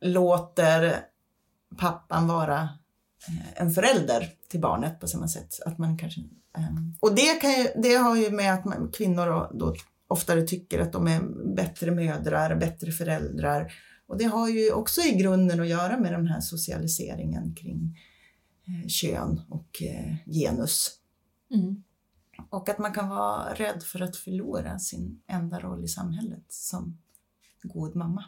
låter pappan vara en förälder till barnet på samma sätt. Att man kanske, um, och det, kan ju, det har ju med att man, kvinnor då, då oftare tycker att de är bättre mödrar, bättre föräldrar. Och det har ju också i grunden att göra med den här socialiseringen kring eh, kön och eh, genus. Mm. Och att man kan vara rädd för att förlora sin enda roll i samhället som god mamma.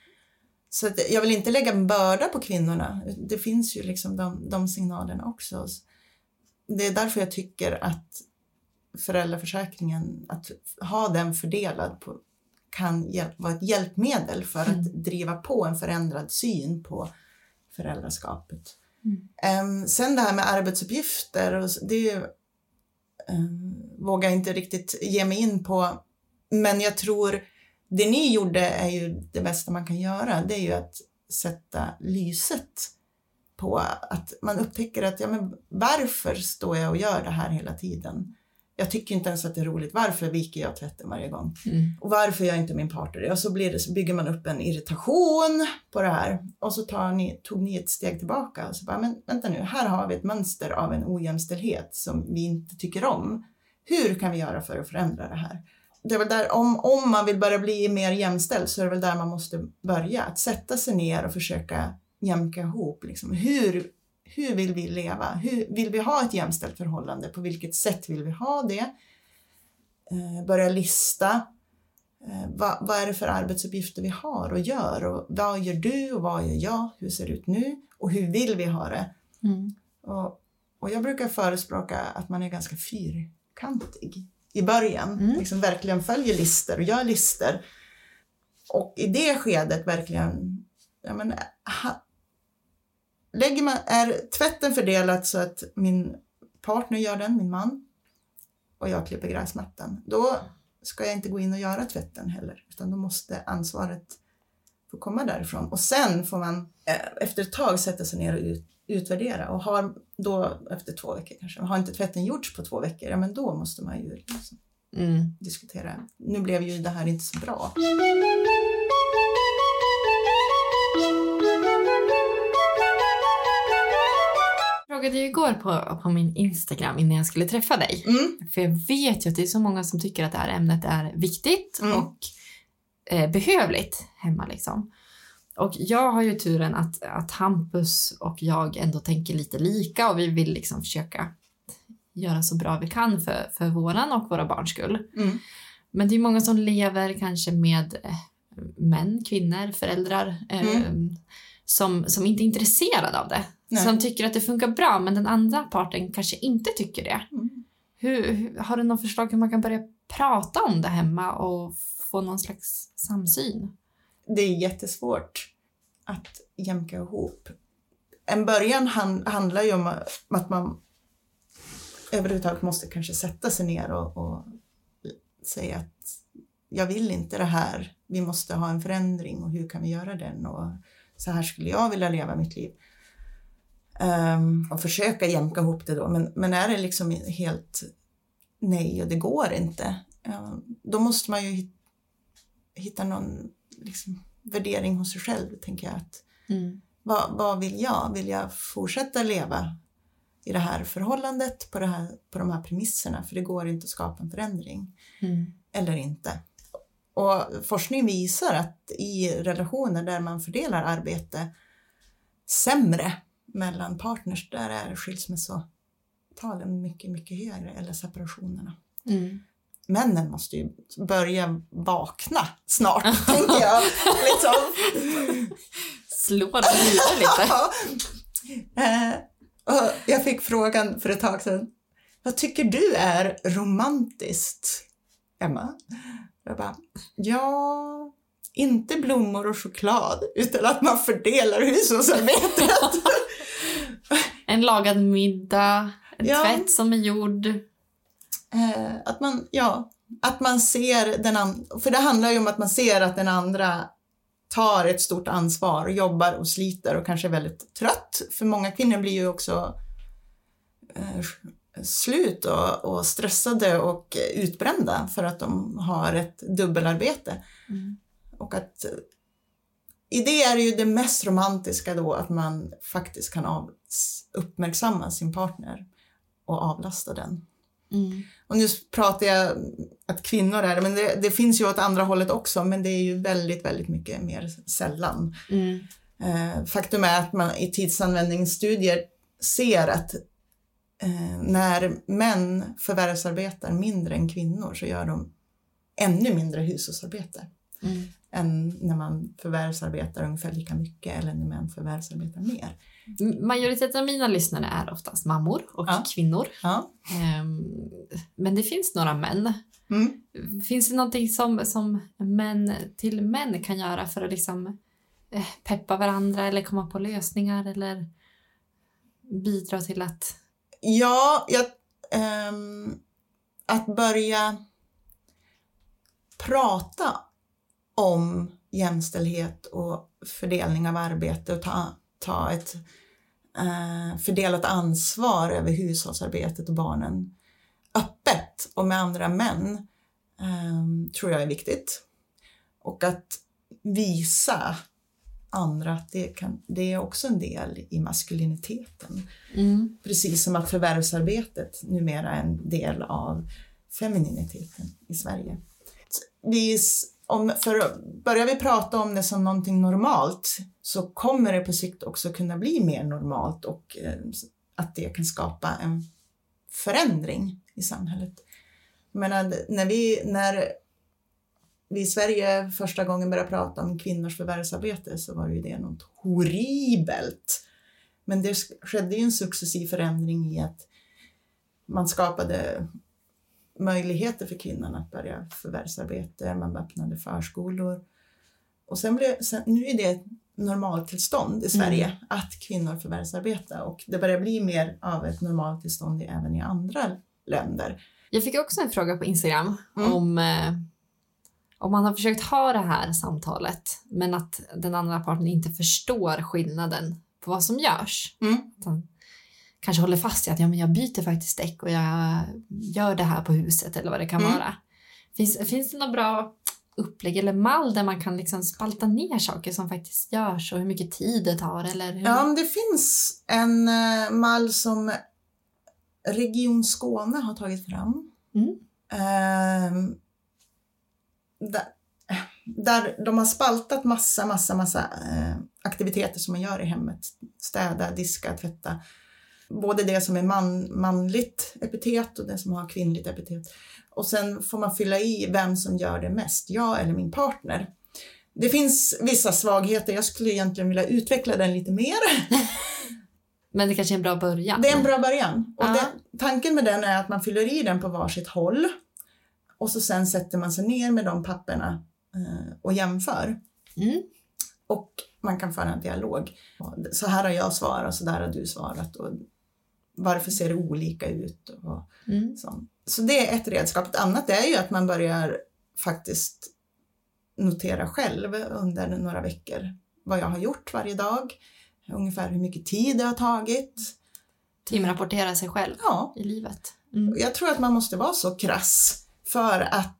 Så att jag vill inte lägga en börda på kvinnorna. Det finns ju liksom de, de signalerna också. Det är därför jag tycker att föräldraförsäkringen, att ha den fördelad på, kan hjälp, vara ett hjälpmedel för mm. att driva på en förändrad syn på föräldraskapet. Mm. Um, sen det här med arbetsuppgifter, och det um, vågar jag inte riktigt ge mig in på. Men jag tror det ni gjorde är ju det bästa man kan göra. Det är ju att sätta lyset på att man upptäcker att ja, men varför står jag och gör det här hela tiden? Jag tycker inte ens att det är roligt. Varför viker jag tvätten varje gång? Mm. Och varför gör inte min partner det? Och så, blir det, så bygger man upp en irritation på det här. Och så tar ni, tog ni ett steg tillbaka. Och så bara, men vänta nu, här har vi ett mönster av en ojämställdhet som vi inte tycker om. Hur kan vi göra för att förändra det här? Det är väl där, om, om man vill börja bli mer jämställd så är det väl där man måste börja. Att sätta sig ner och försöka jämka ihop. Liksom. Hur, hur vill vi leva? Hur, vill vi ha ett jämställt förhållande? På vilket sätt vill vi ha det? Eh, börja lista. Eh, vad, vad är det för arbetsuppgifter vi har och gör? Och vad gör du och vad gör jag? Hur ser det ut nu? Och hur vill vi ha det? Mm. Och, och jag brukar förespråka att man är ganska fyrkantig i början. Mm. Liksom verkligen följer lister och gör lister. Och i det skedet verkligen ja, men, ha, lägger man, är tvätten fördelad så att min partner gör den, min man, och jag klipper gräsmattan, då ska jag inte gå in och göra tvätten heller, utan då måste ansvaret få komma därifrån. Och sen får man efter ett tag sätta sig ner och ut, utvärdera, och har då efter två veckor kanske, har inte tvätten gjorts på två veckor, ja men då måste man ju liksom mm. diskutera. Nu blev ju det här inte så bra. Jag frågade ju igår på, på min Instagram innan jag skulle träffa dig. Mm. För jag vet ju att det är så många som tycker att det här ämnet är viktigt mm. och eh, behövligt hemma liksom. Och jag har ju turen att, att Hampus och jag ändå tänker lite lika, och vi vill liksom försöka göra så bra vi kan för, för våran och våra barns skull. Mm. Men det är många som lever kanske med eh, män, kvinnor, föräldrar eh, mm. som, som inte är intresserade av det. Nej. Som tycker att det funkar bra, men den andra parten kanske inte tycker det. Mm. Hur, hur, har du någon förslag hur man kan börja prata om det hemma och få någon slags samsyn? Det är jättesvårt att jämka ihop. En början hand, handlar ju om att man överhuvudtaget måste kanske sätta sig ner och, och säga att jag vill inte det här. Vi måste ha en förändring, och hur kan vi göra den? Och så här skulle jag vilja leva mitt liv. Um, och försöka jämka ihop det då. Men, men är det liksom helt nej och det går inte. Um, då måste man ju hitta någon liksom värdering hos sig själv, tänker jag. Att, mm. vad, vad vill jag? Vill jag fortsätta leva i det här förhållandet på, det här, på de här premisserna? För det går inte att skapa en förändring. Mm. Eller inte. Och forskning visar att i relationer där man fördelar arbete sämre mellan partners, där är skilsmässotalen mycket, mycket högre, eller separationerna. Mm. Männen måste ju börja vakna snart, tänker jag. Liksom. Slå det huvudet lite. Ja. Eh, och jag fick frågan för ett tag sedan. Vad tycker du är romantiskt, Emma? Jag bara, ja, inte blommor och choklad, utan att man fördelar hushållsarbetet. En lagad middag, en ja. tvätt som är gjord. Eh, att man, ja, att man ser den andra, för det handlar ju om att man ser att den andra tar ett stort ansvar och jobbar och sliter och kanske är väldigt trött. För många kvinnor blir ju också eh, slut och, och stressade och utbrända för att de har ett dubbelarbete. Mm. Och att i det är det ju det mest romantiska då, att man faktiskt kan av, uppmärksamma sin partner och avlasta den. Mm. Och nu pratar jag att kvinnor är det, men det, det finns ju åt andra hållet också, men det är ju väldigt, väldigt mycket mer sällan. Mm. Eh, faktum är att man i tidsanvändningsstudier ser att eh, när män förvärvsarbetar mindre än kvinnor, så gör de ännu mindre hushållsarbete. Mm. Än när man förvärvsarbetar ungefär lika mycket, eller när män förvärvsarbetar mer. Majoriteten av mina lyssnare är oftast mammor och ja. kvinnor. Ja. Um, men det finns några män. Mm. Finns det någonting som, som män till män kan göra för att liksom eh, peppa varandra, eller komma på lösningar, eller bidra till att... Ja, jag, um, att börja prata om jämställdhet och fördelning av arbete, och ta, ta ett eh, fördelat ansvar över hushållsarbetet och barnen öppet och med andra män, eh, tror jag är viktigt. Och att visa andra att det, kan, det är också en del i maskuliniteten. Mm. Precis som att förvärvsarbetet numera är en del av femininiteten i Sverige. Vi Om, för börjar vi prata om det som någonting normalt, så kommer det på sikt också kunna bli mer normalt, och eh, att det kan skapa en förändring i samhället. Men när vi, när vi i Sverige första gången började prata om kvinnors förvärvsarbete, så var det ju det något horribelt. Men det skedde ju en successiv förändring i att man skapade möjligheter för kvinnorna att börja förvärvsarbete. Man öppnade förskolor. Och sen blev, sen, nu är det normaltillstånd i Sverige Mm. att kvinnor förvärvsarbetar, och det börjar bli mer av ett normaltillstånd även i andra länder. Jag fick också en fråga på Instagram Mm. om, eh, om man har försökt ha det här samtalet men att den andra parten inte förstår skillnaden på vad som görs. Mm. Att han kanske håller fast i att ja, men jag byter faktiskt däck och jag gör det här på huset eller vad det kan Mm. vara. Finns, finns det något bra upplägg eller mall där man kan liksom spalta ner saker som faktiskt görs och hur mycket tid det tar? Eller hur? Ja, men det finns en uh, mall som Region Skåne har tagit fram. Mm. Uh, där, där de har spaltat massa, massa, massa uh, aktiviteter som man gör i hemmet. Städa, diska, tvätta. Både det som är man, manligt epitet och det som har kvinnligt epitet. Och sen får man fylla i vem som gör det mest, jag eller min partner. Det finns vissa svagheter, jag skulle egentligen vilja utveckla den lite mer. Men det kanske är en bra början. Det är en bra början. Och Ja. det, tanken med den är att man fyller i den på varsitt håll. Och så sen sätter man sig ner med de papperna eh, och jämför. Mm. Och man kan föra en dialog. Så här har jag svarat, så där har du svarat. Och varför ser det olika ut? Och Mm. så. så det är ett redskap. Ett annat är ju att man börjar faktiskt notera själv under några veckor vad jag har gjort varje dag. Ungefär hur mycket tid det har tagit. Timrapportera sig själv Ja. i livet. Mm. Jag tror att man måste vara så krass för att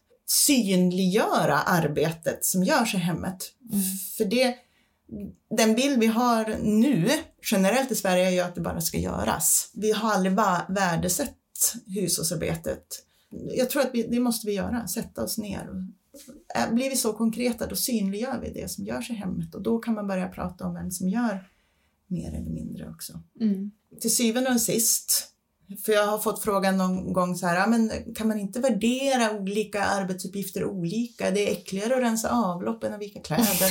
synliggöra arbetet som görs i hemmet. Mm. För det, den bild vi har nu generellt i Sverige är ju att det bara ska göras. Vi har aldrig va- värdesett hushållsarbetet. Jag tror att vi, det måste vi göra, sätta oss ner. Och, blir vi så konkreta, då synliggör vi det som görs i hemmet. Och då kan man börja prata om vem som gör mer eller mindre också. Mm. Till syvende och sist, för jag har fått frågan någon gång så här, ja, men kan man inte värdera olika arbetsuppgifter olika? Det är äckligare att rensa avlopp än att vika kläder.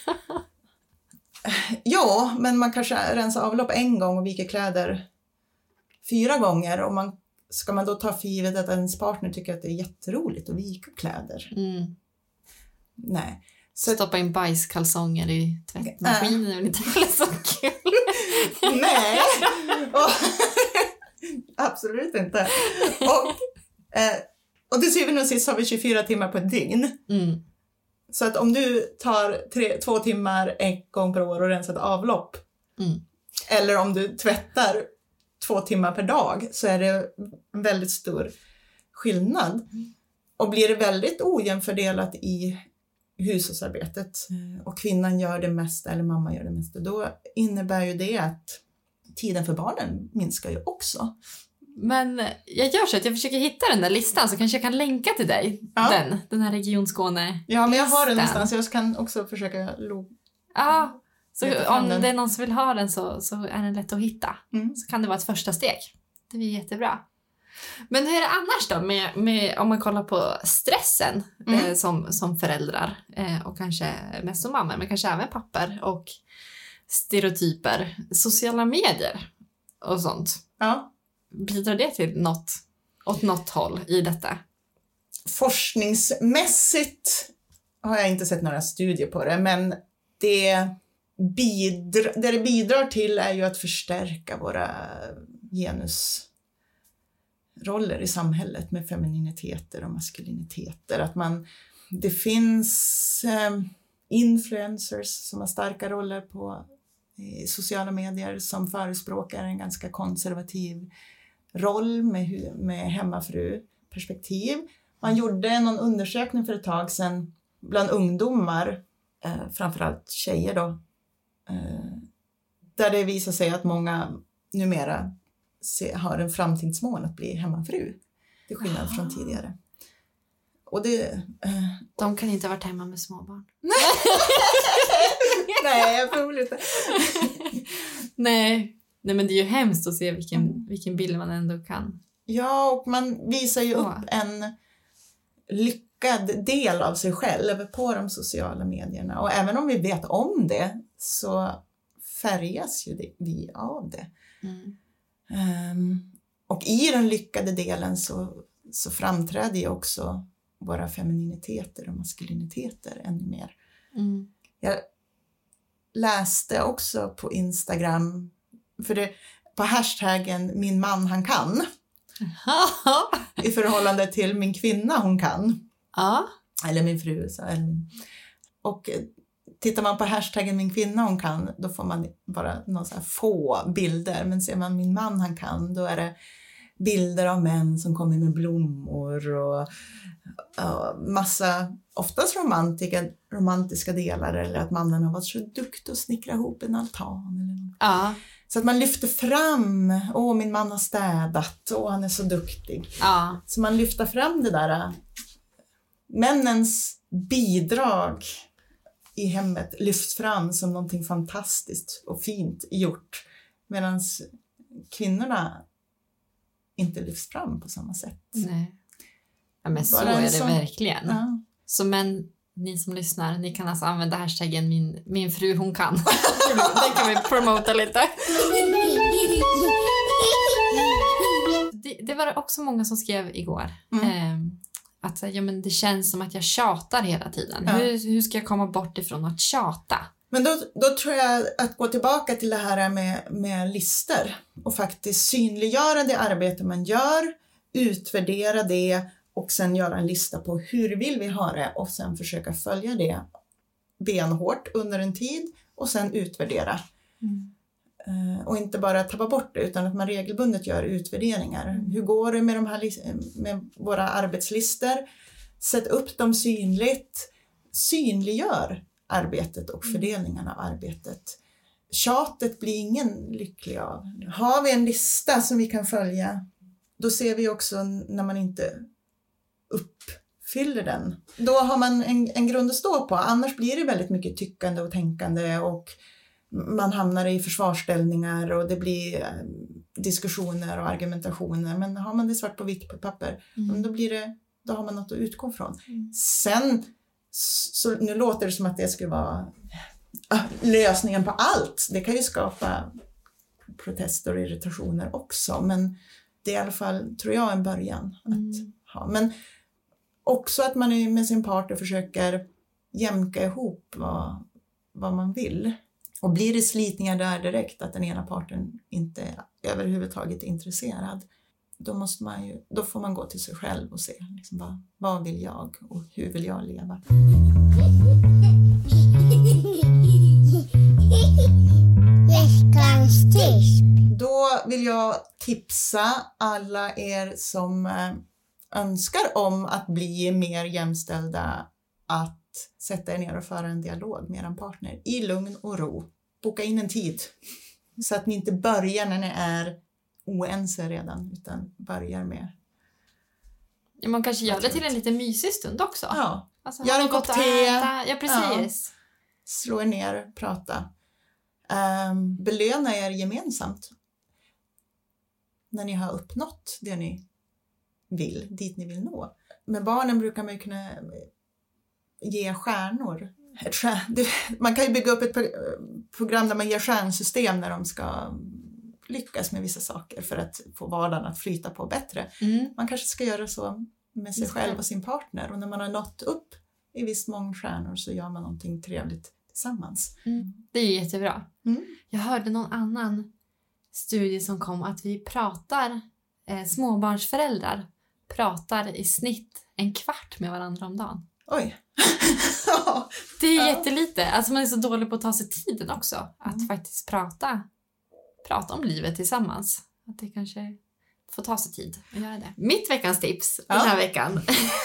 Ja, men man kanske rensar avlopp en gång och viker kläder fyra gånger. Och man, ska man då ta för givet att ens partner tycker att det är jätteroligt att vika kläder? Mm. Nej. Så, Stoppa in bajskalsonger i tvättmaskinen är väl inte heller så kul. nej. Och, absolut inte. Och, eh, och till syvende och sist har vi tjugofyra timmar på ett dygn. Mm. Så att om du tar tre, två timmar en gång per år och rensar ett avlopp. Mm. Eller om du tvättar två timmar per dag, så är det en väldigt stor skillnad. Och blir det väldigt ojämnt fördelat i hushållsarbetet och kvinnan gör det mesta eller mamma gör det mesta, då innebär ju det att tiden för barnen minskar ju också. Men jag gör så att jag försöker hitta den där listan så kanske jag kan länka till dig. Ja. Den, den här Region Skåne. Ja, men jag har den listan. någonstans. Jag kan också försöka lo- Ja, så Leta fram om den. det är någon som vill ha den så, så är den lätt att hitta. Mm. Så kan det vara ett första steg. Det blir jättebra. Men hur är det annars då med, med om man kollar på stressen Mm. eh, som, som föräldrar eh, och kanske mest som mammor men kanske även pappor och stereotyper, sociala medier och sånt. Ja. Bidrar det till något åt något håll i detta? Forskningsmässigt har jag inte sett några studier på det, men det, bidra- det det bidrar till är ju att förstärka våra genusroller i samhället med femininiteter och maskuliniteter. Att man, det finns eh, influencers som har starka roller på eh, sociala medier som förespråkar en ganska konservativ roll med, hu- med hemmafru-perspektiv. Man gjorde någon undersökning för ett tag sedan bland ungdomar, eh, framförallt tjejer då, eh, där det visar sig att många numera se, har en framtidsmål att bli hemmafru, till skillnad Aha. från tidigare. Och det... Eh, De kan inte ha varit hemma med småbarn. nej, jag tror inte. Nej. Nej, men det är ju hemskt att se vilken, vilken bild man ändå kan. Ja, och man visar ju Ja. upp en lyckad del av sig själv på de sociala medierna. Och även om vi vet om det så färgas ju det, vi av det. Mm. Um, och i den lyckade delen så, så framträder ju också våra femininiteter och maskuliniteter ännu mer. Mm. Jag läste också på Instagram, för det, på hashtaggen min man han kan, i förhållande till min kvinna hon kan. Ja. Eller min fru. Så, eller min. Och tittar man på hashtaggen min kvinna hon kan, då får man bara några så här få bilder. Men ser man min man han kan, då är det bilder av män som kommer med blommor och uh, massa, oftast romantiska, romantiska delar, eller att mannen har varit så duktig att snickra ihop en altan. Eller något. Ja. Så att man lyfter fram, åh min man har städat, åh han är så duktig. Ja. Så man lyfter fram det där, männens bidrag i hemmet lyfts fram som någonting fantastiskt och fint gjort. Medan kvinnorna inte lyfts fram på samma sätt. Nej. Ja, men så Bara är det så, verkligen. Ja. Så men ni som lyssnar, ni kan alltså använda hashtaggen min, min fru hon kan. Den kan vi promota lite. Det, det var också många som skrev igår. Mm. Eh, att ja, men det känns som att jag tjatar hela tiden. Ja. Hur, hur ska jag komma bort ifrån att tjata? Men då, då tror jag att gå tillbaka till det här med, med lister och faktiskt synliggöra det arbete man gör, utvärdera det och sen göra en lista på hur vill vi ha det och sen försöka följa det benhårt under en tid och sen utvärdera. Mm. Uh, och inte bara tappa bort det utan att man regelbundet gör utvärderingar. Mm. Hur går det med, de här, med våra arbetslistor? Sätt upp dem synligt. Synliggör arbetet och fördelningen av arbetet. Tjatet blir ingen lycklig av. Har vi en lista som vi kan följa, då ser vi också när man inte uppfyller den. Då har man en, en grund att stå på. Annars blir det väldigt mycket tyckande och tänkande och man hamnar i försvarsställningar och det blir diskussioner och argumentationer. Men har man det svart på vitt på papper, mm. då, blir det, då har man något att utgå från. Mm. Sen, så nu låter det som att det skulle vara äh, lösningen på allt. Det kan ju skapa protester och irritationer också. Men det är i alla fall, tror jag, en början. Mm. Att ha. Men också att man med sin partner försöker jämka ihop vad, vad man vill. Och blir det slitningar där direkt, att den ena parten inte överhuvudtaget är intresserad, då, måste man ju, då får man gå till sig själv och se liksom, vad, vad vill jag och hur vill jag leva. Veckans tips. Då vill jag tipsa alla er som eh, önskar om att bli mer jämställda att sätta er ner och föra en dialog med er partner i lugn och ro. Boka in en tid så att ni inte börjar när ni är oense redan utan börjar med. Ja, man kanske gör det till en lite mysig stund också. Ja, alltså, gör en kopp te. Ja, precis. Ja. Slå er ner, prata. Um, belöna er gemensamt när ni har uppnått det ni vill, dit ni vill nå. Med barnen brukar man ju kunna ge stjärnor. Ett stjärn, det, man kan ju bygga upp ett program där man ger stjärnsystem när de ska lyckas med vissa saker för att få vardagen att flyta på bättre. Mm. Man kanske ska göra så med sig själv och sin partner. Och när man har nått upp i visst många stjärnor så gör man någonting trevligt tillsammans. Mm. Det är jättebra. Mm. Jag hörde någon annan studie som kom att vi pratar, eh, småbarnsföräldrar pratar i snitt en kvart med varandra om dagen. Oj. Det är ja. jättelite. Alltså man är så dålig på att ta sig tiden också. Att mm. faktiskt prata, prata om livet tillsammans. Att det kanske får ta sig tid att göra det. Mitt veckans tips ja. den här veckan.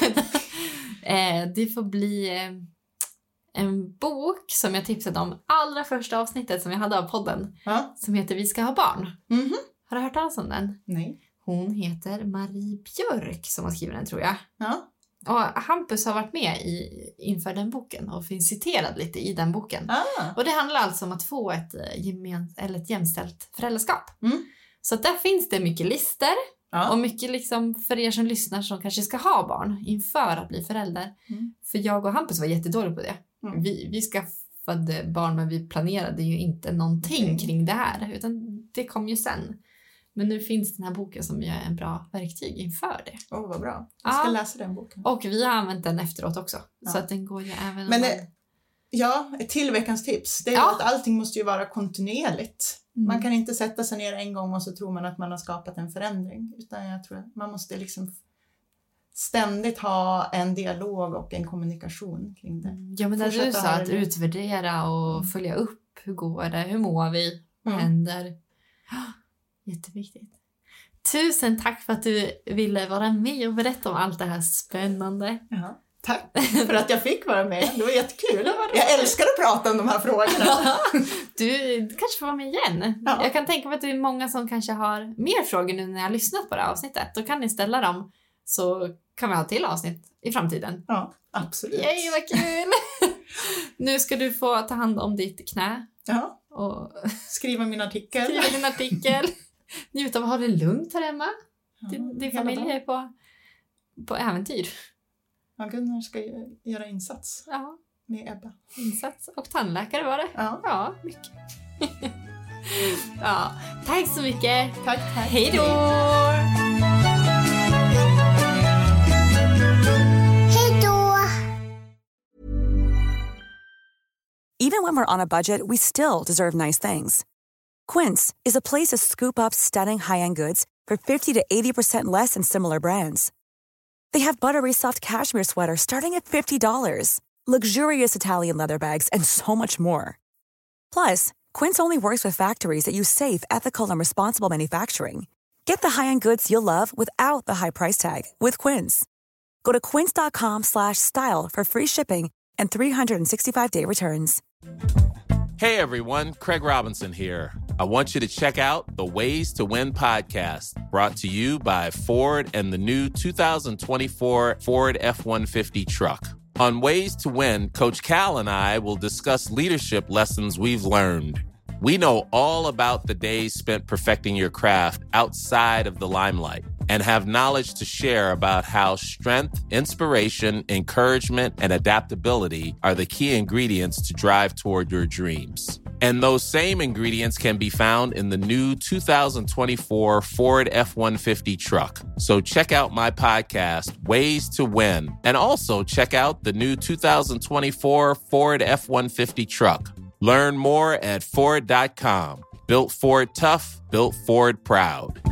eh, det får bli eh, en bok som jag tipsade om allra första avsnittet som jag hade av podden. Ja. Som heter Vi ska ha barn. Mm-hmm. Har du hört talas om den? Nej. Hon heter Marie Björk som har skrivit den, tror jag. Ja. Och Hampus har varit med i, inför den boken och finns citerad lite i den boken. Ah. Och det handlar alltså om att få ett, gemen, eller ett jämställt föräldraskap. Mm. Så att där finns det mycket lister. Ja. Och mycket liksom för er som lyssnar som kanske ska ha barn inför att bli förälder. Mm. För jag och Hampus var jättedåliga på det. Mm. Vi, vi skaffade barn men vi planerade ju inte någonting mm. kring det här. Utan det kom ju sen. Men nu finns den här boken som är en bra verktyg inför det. Åh, oh, vad bra. Jag ska ja. läsa den boken. Och vi har använt den efteråt också. Ja. Så att den går ju även... Men det, Ja, ett till veckans tips. Det är Ja. att allting måste ju vara kontinuerligt. Mm. Man kan inte sätta sig ner en gång och så tror man att man har skapat en förändring. Utan jag tror att man måste liksom ständigt ha en dialog och en kommunikation kring det. Ja, men när du Fortsätta sa ha att det. utvärdera och Mm. följa upp. Hur går det? Hur mår vi? Vad Mm. händer? Jätteviktigt. Tusen tack för att du ville vara med och berätta om allt det här spännande. Ja. Tack för att jag fick vara med. Det var jättekul. Jag älskar att prata om de här frågorna. Du kanske får vara med igen. Ja. Jag kan tänka mig att det är många som kanske har mer frågor nu när jag har lyssnat på det här avsnittet. Då kan ni ställa dem, så kan vi ha till avsnitt i framtiden. Ja, absolut. Yay, vad kul! Nu ska du få ta hand om ditt knä Ja, och skriva min artikel. skriva din artikel. Njuta av att ha det lugnt här hemma. Ja, Din, din hela familj dagen. är på, på äventyr. Ja, Gunnar ska ju göra insats Ja, med Ebba. insats. Och tandläkare var det. Ja. Ja, mycket. Ja, tack så mycket. Tack, tack. Hej då! Even when we're on a budget, we still deserve nice things. Quince is a place to scoop up stunning high-end goods for fifty to eighty percent less than similar brands. They have buttery soft cashmere sweaters starting at fifty dollars, luxurious Italian leather bags, and so much more. Plus, Quince only works with factories that use safe, ethical, and responsible manufacturing. Get the high-end goods you'll love without the high price tag with Quince. Go to quince.com slash style for free shipping and three sixty-five day returns. Hey everyone, Craig Robinson here. I want you to check out the Ways to Win podcast, brought to you by Ford and the new two thousand twenty-four Ford F one fifty truck. On Ways to Win, Coach Cal and I will discuss leadership lessons we've learned. We know all about the days spent perfecting your craft outside of the limelight and have knowledge to share about how strength, inspiration, encouragement, and adaptability are the key ingredients to drive toward your dreams. And those same ingredients can be found in the new two thousand twenty-four Ford F one fifty truck. So check out my podcast, Ways to Win, and also check out the new two thousand twenty-four Ford F one fifty truck. Learn more at Ford dot com. Built Ford tough, built Ford proud.